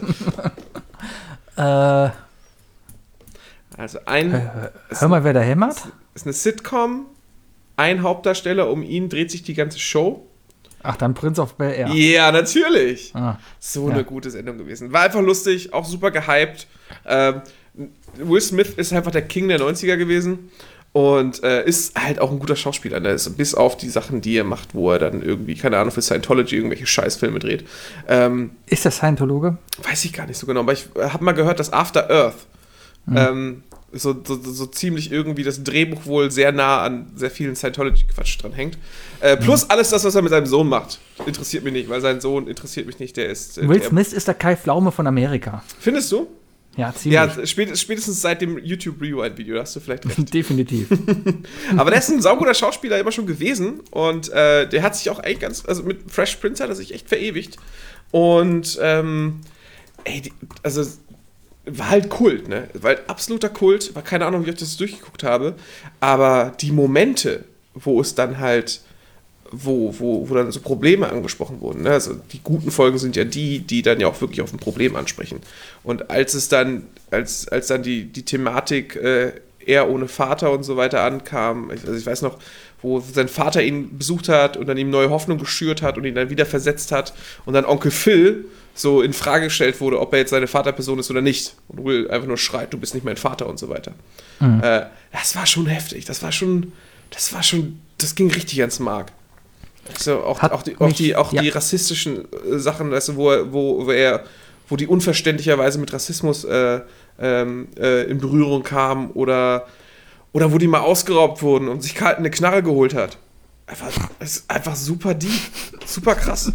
äh, also ein... Hör, hör mal, wer da hämmert? Ist eine Sitcom, ein Hauptdarsteller, um ihn dreht sich die ganze Show. Ach, dann Prince of Bel-Air. Ja, natürlich. Ah, so ja. eine gute Sendung gewesen. War einfach lustig, auch super gehypt. Ähm, Will Smith ist einfach der King der neunziger gewesen. Und äh, ist halt auch ein guter Schauspieler, ne? Ist, bis auf die Sachen, die er macht, wo er dann irgendwie, keine Ahnung, für Scientology irgendwelche Scheißfilme dreht. Ähm, ist der Scientologe? Weiß ich gar nicht so genau, aber ich habe mal gehört, dass After Earth Mhm. Ähm, so, so, so ziemlich irgendwie das Drehbuch wohl sehr nah an sehr vielen Scientology-Quatsch dran hängt. Äh, plus mhm. alles das, was er mit seinem Sohn macht. Interessiert mich nicht, weil sein Sohn interessiert mich nicht. Der ist. Äh, Will der, Smith ist der Kai Pflaume von Amerika. Findest du? Ja, ziemlich. Ja, spätestens, spätestens seit dem YouTube-Rewind-Video, da hast du vielleicht recht. Definitiv. Aber der ist ein sauguter Schauspieler immer schon gewesen und äh, der hat sich auch eigentlich ganz, also mit Fresh Prince hat er sich echt verewigt und ähm, ey, die, also war halt Kult, ne? War halt absoluter Kult, war keine Ahnung, wie ich das durchgeguckt habe, aber die Momente, wo es dann halt Wo, wo, wo dann so Probleme angesprochen wurden. Ne? Also die guten Folgen sind ja die, die dann ja auch wirklich auf ein Problem ansprechen. Und als es dann, als, als dann die, die Thematik äh, er ohne Vater und so weiter ankam, also ich weiß noch, wo sein Vater ihn besucht hat und dann ihm neue Hoffnung geschürt hat und ihn dann wieder versetzt hat und dann Onkel Phil so in Frage gestellt wurde, ob er jetzt seine Vaterperson ist oder nicht. Und Will einfach nur schreit, du bist nicht mein Vater und so weiter. Mhm. Äh, das war schon heftig. Das war schon, das war schon, das ging richtig ans Mark. Also auch, auch, die, auch, die, auch ja. die rassistischen äh, Sachen, also wo, wo, wo er, wo die unverständlicherweise mit Rassismus äh, ähm, äh, in Berührung kamen oder, oder wo die mal ausgeraubt wurden und sich eine Knarre geholt hat. Einfach, es ist einfach super deep, super krass.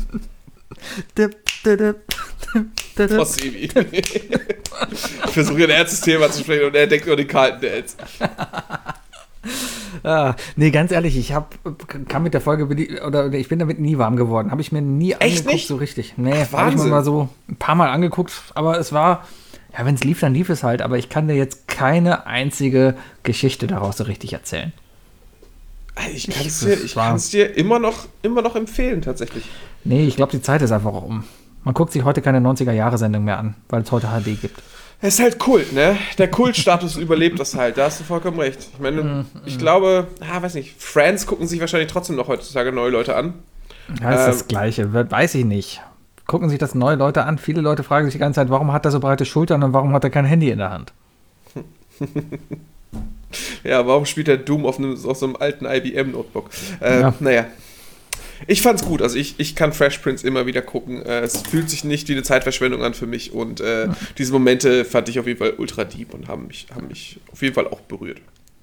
Frau Sebi. Ich versuche hier ein ernstes Thema zu sprechen und er denkt nur die kalten Dads. Ah, nee, ganz ehrlich, ich hab, kam mit der Folge, oder, oder ich bin damit nie warm geworden. Habe ich mir nie Echt angeguckt, nicht? so richtig. Nee, habe ich mir mal so ein paar Mal angeguckt, aber es war, ja, wenn es lief, dann lief es halt, aber ich kann dir jetzt keine einzige Geschichte daraus so richtig erzählen. Ich kann es dir, ich kann's dir immer, noch, immer noch empfehlen, tatsächlich. Nee, ich glaube, die Zeit ist einfach auch um. Man guckt sich heute keine neunziger-Jahre-Sendung mehr an, weil es heute H D gibt. Es ist halt Kult, ne? Der Kultstatus überlebt das halt, da hast du vollkommen recht. Ich meine, mm, ich mm. glaube, ah, weiß nicht, Friends gucken sich wahrscheinlich trotzdem noch heutzutage neue Leute an. Ja, ist ähm, das Gleiche, weiß ich nicht. Gucken sich das neue Leute an. Viele Leute fragen sich die ganze Zeit, warum hat er so breite Schultern und warum hat er kein Handy in der Hand? Ja, warum spielt er Doom auf, einem, auf so einem alten I B M-Notebook? Äh, ja. Naja. Ich fand's gut, also ich, ich kann Fresh Prince immer wieder gucken. Äh, es fühlt sich nicht wie eine Zeitverschwendung an für mich und äh, ja. diese Momente fand ich auf jeden Fall ultra deep und haben mich, haben mich auf jeden Fall auch berührt.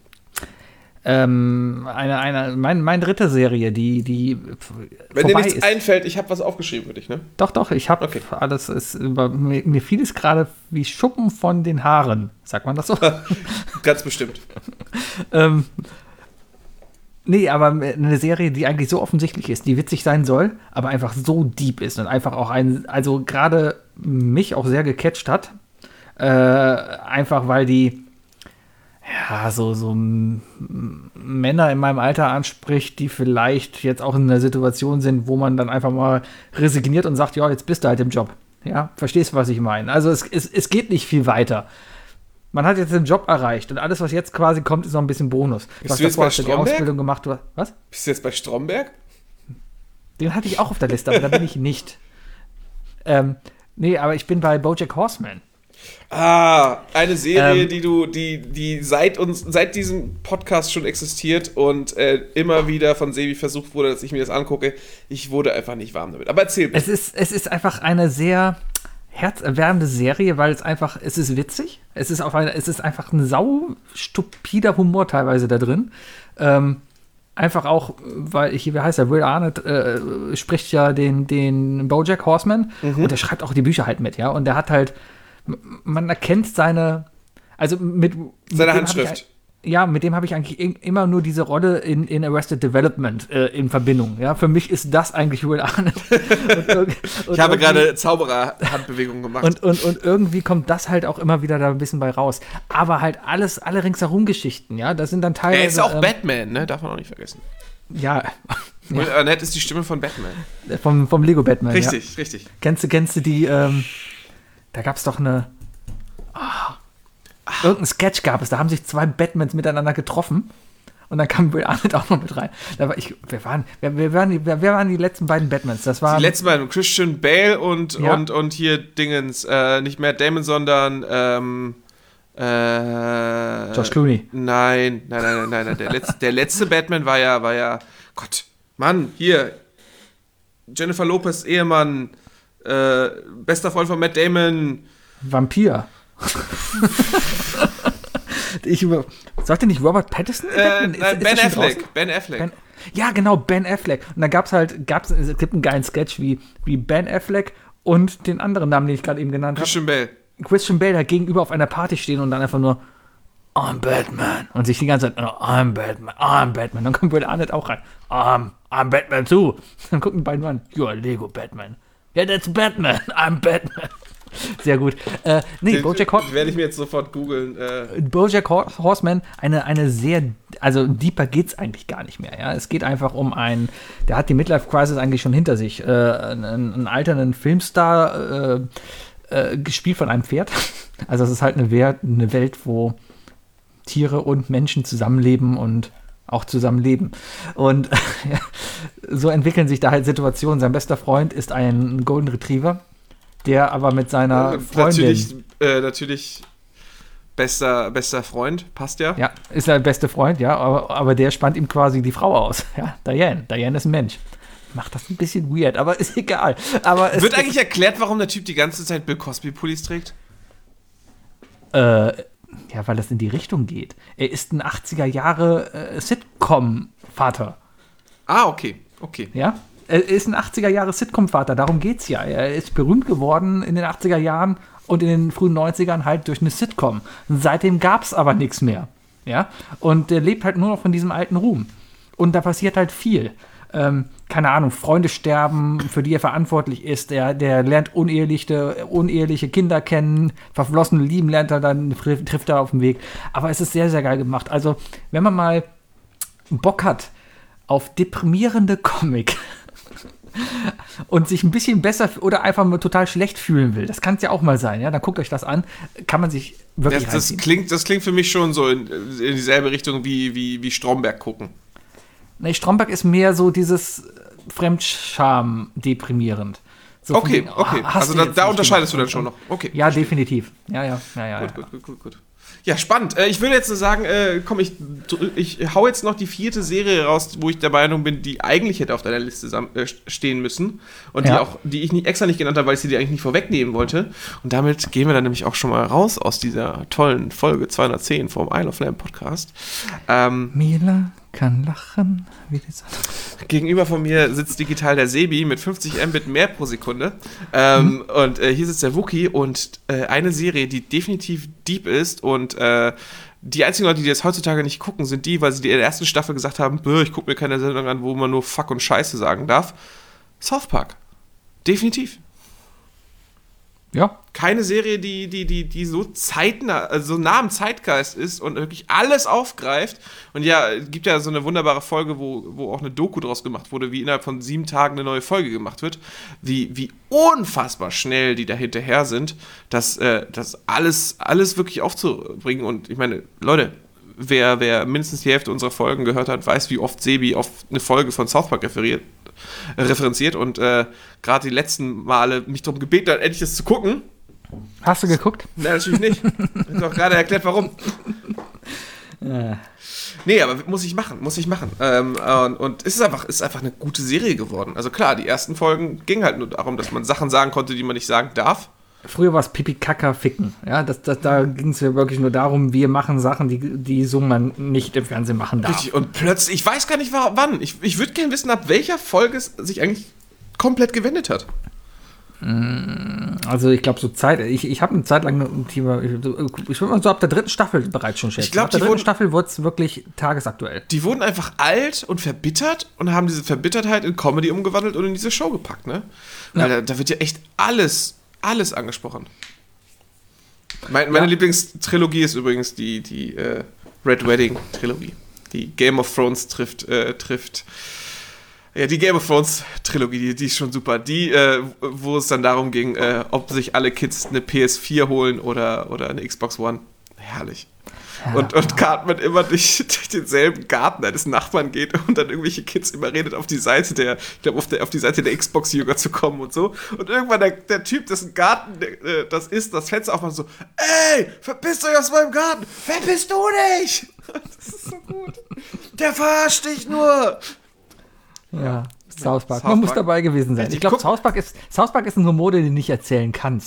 Ähm, eine, eine, mein, meine dritte Serie, die, die Wenn dir nichts ist. einfällt, ich habe was aufgeschrieben für dich, ne? Doch, doch, ich habe okay. alles, ist, mir, mir fiel es gerade wie Schuppen von den Haaren, sagt man das so? Ganz bestimmt. ähm, Nee, aber eine Serie, die eigentlich so offensichtlich ist, die witzig sein soll, aber einfach so deep ist und einfach auch ein, also gerade mich auch sehr gecatcht hat. Äh, einfach weil die ja so, so m- Männer in meinem Alter anspricht, die vielleicht jetzt auch in einer Situation sind, wo man dann einfach mal resigniert und sagt, ja, jetzt bist du halt im Job. Ja, verstehst du, was ich meine? Also es, es, es geht nicht viel weiter. Man hat jetzt den Job erreicht und alles, was jetzt quasi kommt, ist noch ein bisschen Bonus. Bist was du jetzt bei hast du die Ausbildung gemacht? Du, was? Bist du jetzt bei Stromberg? Den hatte ich auch auf der Liste, aber da bin ich nicht. Ähm, nee, aber ich bin bei BoJack Horseman. Ah, eine Serie, ähm, die du, die, die seit uns, seit diesem Podcast schon existiert und äh, immer wieder von Sebi versucht wurde, dass ich mir das angucke. Ich wurde einfach nicht warm damit. Aber erzähl bitte. Es ist, es ist einfach eine sehr herzerwärmende Serie, weil es einfach, es ist witzig, es ist, auf eine, es ist einfach ein sau stupider Humor teilweise da drin. Ähm, einfach auch, weil, ich, wie heißt er, Will Arnett äh, spricht ja den, den BoJack Horseman mhm. und der schreibt auch die Bücher halt mit, ja, und der hat halt, man erkennt seine, also mit seine mit Handschrift. Ja, mit dem habe ich eigentlich immer nur diese Rolle in, in Arrested Development äh, in Verbindung. Ja, für mich ist das eigentlich Will Arnett. und, und, ich habe gerade Zauberer-Handbewegungen gemacht. Und, und, und irgendwie kommt das halt auch immer wieder da ein bisschen bei raus. Aber halt alles, alle ringsherum Geschichten, ja, das sind dann teilweise. Er ist auch ähm, Batman, ne? Darf man auch nicht vergessen. Ja. Will Arnett ist die Stimme von Batman. Vom, vom Lego Batman. Richtig, ja. richtig. Kennst du, kennst du die, ähm, da gab es doch eine. Oh, Irgendein Sketch gab es, da haben sich zwei Batmans miteinander getroffen und dann kam Will Arnett auch noch mit rein. Da war ich, wer, waren, wer, wer, waren die, wer, wer waren die letzten beiden Batmans? Das waren die letzten beiden, Christian Bale und, ja. und, und hier Dingens, äh, nicht Matt Damon, sondern ähm, äh, George Clooney. Nein, nein, nein, nein, nein, nein. Der, letzte, der letzte Batman war ja, war ja, Gott, Mann, hier, Jennifer Lopez Ehemann, äh, bester Freund von Matt Damon. Vampir. ich über, sollte nicht Robert Pattinson? Äh, ist, nein, ist Ben schon Affleck. draußen? Ben Affleck. Ben, ja, genau, Ben Affleck. Und da gab's halt, gab's, es gibt einen geilen Sketch wie, wie Ben Affleck und den anderen Namen, den ich gerade eben genannt habe. Christian Bale. Christian Bale da gegenüber auf einer Party stehen und dann einfach nur I'm Batman und sich die ganze Zeit oh, I'm Batman, I'm Batman. Dann kommt Will Arnett auch rein. I'm, I'm Batman too. Dann gucken die beiden an. You're a Lego Batman. Yeah, that's Batman. I'm Batman. Sehr gut. Äh, nee, Bojack Horseman. Werde ich mir jetzt sofort googeln. Äh. Bojack Horseman, eine, eine sehr, also deeper geht's eigentlich gar nicht mehr. Ja? Es geht einfach um einen, der hat die Midlife-Crisis eigentlich schon hinter sich. Äh, einen, einen alternden Filmstar, äh, äh, gespielt von einem Pferd. Also es ist halt eine, Welt, eine Welt, wo Tiere und Menschen zusammenleben und auch zusammenleben. Und ja, so entwickeln sich da halt Situationen. Sein bester Freund ist ein Golden Retriever, der aber mit seiner äh, Freundin... Natürlich, äh, natürlich bester, bester Freund, passt ja. Ja, ist der beste Freund, ja, aber, aber der spannt ihm quasi die Frau aus. Ja, Diane. Diane ist ein Mensch. Macht das ein bisschen weird, aber ist egal. Aber es Wird eigentlich erklärt, warum der Typ die ganze Zeit Bill Cosby-Pullis trägt? Äh, ja, weil das in die Richtung geht. Er ist ein achtziger-Jahre-Sitcom-Vater. Ah, okay, okay. Ja, er ist ein achtziger-Jahre-Sitcom-Vater, darum geht's ja. Er ist berühmt geworden in den achtziger Jahren und in den frühen neunzigern halt durch eine Sitcom. Seitdem gab's aber nichts mehr. Ja, und er lebt halt nur noch von diesem alten Ruhm. Und da passiert halt viel. Ähm, keine Ahnung, Freunde sterben, für die er verantwortlich ist. Der, der lernt uneheliche, uneheliche Kinder kennen, verflossene Lieben lernt er dann, trifft er auf dem Weg. Aber es ist sehr, sehr geil gemacht. Also, wenn man mal Bock hat auf deprimierende Comic und sich ein bisschen besser oder einfach mal total schlecht fühlen will, das kann es ja auch mal sein, ja, dann guckt euch das an, kann man sich wirklich das, das klingt, das klingt für mich schon so in, in dieselbe Richtung wie, wie, wie Stromberg gucken. Nee, Stromberg ist mehr so dieses Fremdscham deprimierend. So okay, wegen, oh, okay. Also da, da unterscheidest du dann schon noch. Okay. Ja, verstehe. Definitiv. Ja, ja, ja, ja. Gut, gut, gut, gut, gut. Ja, spannend. Äh, ich will jetzt nur sagen, äh, komm, ich, ich hau jetzt noch die vierte Serie raus, wo ich der Meinung bin, die eigentlich hätte auf deiner Liste äh, stehen müssen. Und ja. die auch, die ich nicht, extra nicht genannt habe, weil ich sie dir eigentlich nicht vorwegnehmen wollte. Und damit gehen wir dann nämlich auch schon mal raus aus dieser tollen Folge zweihundertzehn vom Isle of Lamb Podcast. Ähm, Mila kann lachen. Wie die Sonne. Gegenüber von mir sitzt digital der Sebi mit fünfzig Mbit mehr pro Sekunde. Ähm, mhm. Und äh, hier sitzt der Wookie und äh, eine Serie, die definitiv deep ist und äh, die einzigen Leute, die das heutzutage nicht gucken, sind die, weil sie in der ersten Staffel gesagt haben, ich gucke mir keine Sendung an, wo man nur Fuck und Scheiße sagen darf. South Park. Definitiv. Ja. Keine Serie, die, die, die, die so zeitnah, also so nah am Zeitgeist ist und wirklich alles aufgreift. Und ja, es gibt ja so eine wunderbare Folge, wo, wo auch eine Doku draus gemacht wurde, wie innerhalb von sieben Tagen eine neue Folge gemacht wird. Wie, wie unfassbar schnell die da hinterher sind, das, äh, das alles, alles wirklich aufzubringen. Und ich meine, Leute, wer, wer mindestens die Hälfte unserer Folgen gehört hat, weiß, wie oft Sebi auf eine Folge von South Park referiert. referenziert und äh, gerade die letzten Male mich darum gebeten hat, endlich das zu gucken. Hast du geguckt? Nein, natürlich nicht. Ich habe doch gerade erklärt, warum. Ja. Nee, aber muss ich machen, muss ich machen. Ähm, und, und es ist einfach, ist einfach eine gute Serie geworden. Also klar, die ersten Folgen gingen halt nur darum, dass man Sachen sagen konnte, die man nicht sagen darf. Früher war es Pipi Kaka Ficken. Ja, das, das, da ging es ja wirklich nur darum, wir machen Sachen, die, die so man nicht im Fernsehen machen darf. Richtig, und plötzlich, ich weiß gar nicht wann, ich, ich würde gerne wissen, ab welcher Folge es sich eigentlich komplett gewendet hat. Also ich glaube so Zeit, ich, ich habe eine Zeit lang ein Thema, ich, ich würde mal so ab der dritten Staffel bereits schon schätzen. Ich glaube, ab der dritten wurden, Staffel wurde es wirklich tagesaktuell. Die wurden einfach alt und verbittert und haben diese Verbittertheit in Comedy umgewandelt und in diese Show gepackt, ne? Weil ja. da, da wird ja echt alles Alles angesprochen. Mein, meine ja. Lieblingstrilogie ist übrigens die, die äh, Red Wedding Trilogie. Die Game of Thrones trifft, äh, trifft ja, die Game of Thrones Trilogie, die, die ist schon super. Die, äh, wo es dann darum ging, äh, ob sich alle Kids eine P S vier holen oder, oder eine Xbox One. Herrlich. Ja. Und, und Cartman immer durch, durch denselben Garten eines Nachbarn geht und dann irgendwelche Kids überredet, auf die Seite der, ich glaube, auf, auf die Seite der Xbox-Jünger zu kommen und so. Und irgendwann der, der Typ, dessen Garten äh, das ist, das Fenster aufmacht so, ey, verpisst euch aus meinem Garten! Wer bist du nicht? Das ist so gut. Der verarscht dich nur! Ja, South Park. Man muss dabei gewesen sein. Ich glaube, South Park ist, South Park ist eine Mode, die du nicht erzählen kannst.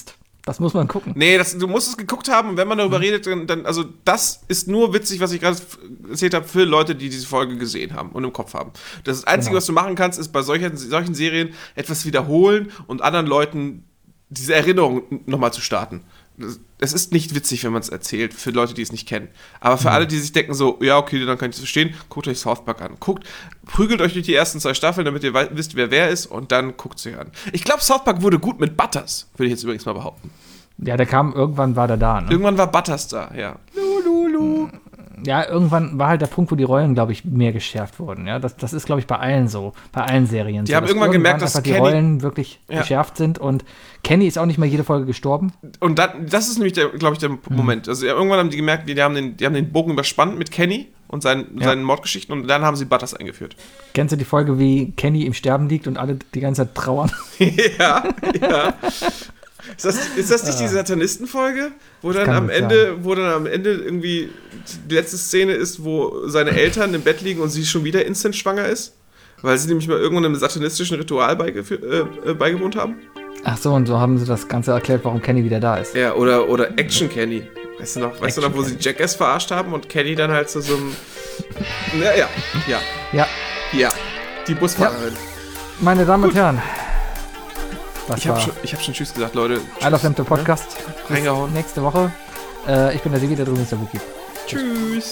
Das muss man gucken. Nee, das, du musst es geguckt haben und wenn man darüber mhm. redet, dann, dann, also das ist nur witzig, was ich gerade erzählt habe, für Leute, die diese Folge gesehen haben und im Kopf haben. Das Einzige, genau. was du machen kannst, ist bei solchen, solchen Serien etwas wiederholen und anderen Leuten diese Erinnerung nochmal zu starten. Es ist nicht witzig, wenn man es erzählt, für Leute, die es nicht kennen. Aber für mhm. alle, die sich denken so, ja, okay, dann kann ich es verstehen, guckt euch South Park an. Guckt, prügelt euch durch die ersten zwei Staffeln, damit ihr we- wisst, wer wer ist und dann guckt sie an. Ich glaube, South Park wurde gut mit Butters, würde ich jetzt übrigens mal behaupten. Ja, der kam, irgendwann war der da, ne? Irgendwann war Butters da, ja. Lululu. Ja, irgendwann war halt der Punkt, wo die Rollen, glaube ich, mehr geschärft wurden. Ja, das, das ist, glaube ich, bei allen so, bei allen Serien. Die so, haben irgendwann gemerkt, dass die Kenny, Rollen wirklich ja. geschärft sind und Kenny ist auch nicht mehr jede Folge gestorben. Und dann, das ist nämlich, glaube ich, der mhm. Moment. Also ja, irgendwann haben die gemerkt, die haben den, die haben den Bogen überspannt mit Kenny und seinen, ja. seinen Mordgeschichten und dann haben sie Butters eingeführt. Kennst du die Folge, wie Kenny im Sterben liegt und alle die ganze Zeit trauern? ja, ja. Ist das, ist das nicht die Satanistenfolge, wo dann am Ende, sein. wo dann am Ende irgendwie die letzte Szene ist, wo seine Eltern im Bett liegen und sie schon wieder instant schwanger ist? Weil sie nämlich mal irgendwann einem satanistischen Ritual beigef- äh, beigewohnt haben? Ach so, und so haben sie das Ganze erklärt, warum Kenny wieder da ist. Ja, oder, oder Action Kenny. Weißt du noch, weißt du noch, wo sie Jackass verarscht haben und Kenny dann halt zu so einem. Ja, ja, ja. Ja. Ja, die Busfahrerin. Ja. Meine Damen und Herren. Ich habe schon, hab schon Tschüss gesagt, Leute. Tschüss. I Love Them, der Podcast. Ja? Reingehauen. Nächste Woche. Äh, ich bin der Sevi, der drüben ist der Wookie. Tschüss.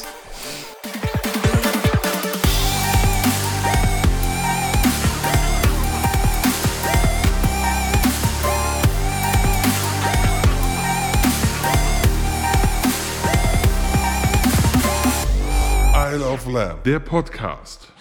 I Love Lamb, der Podcast.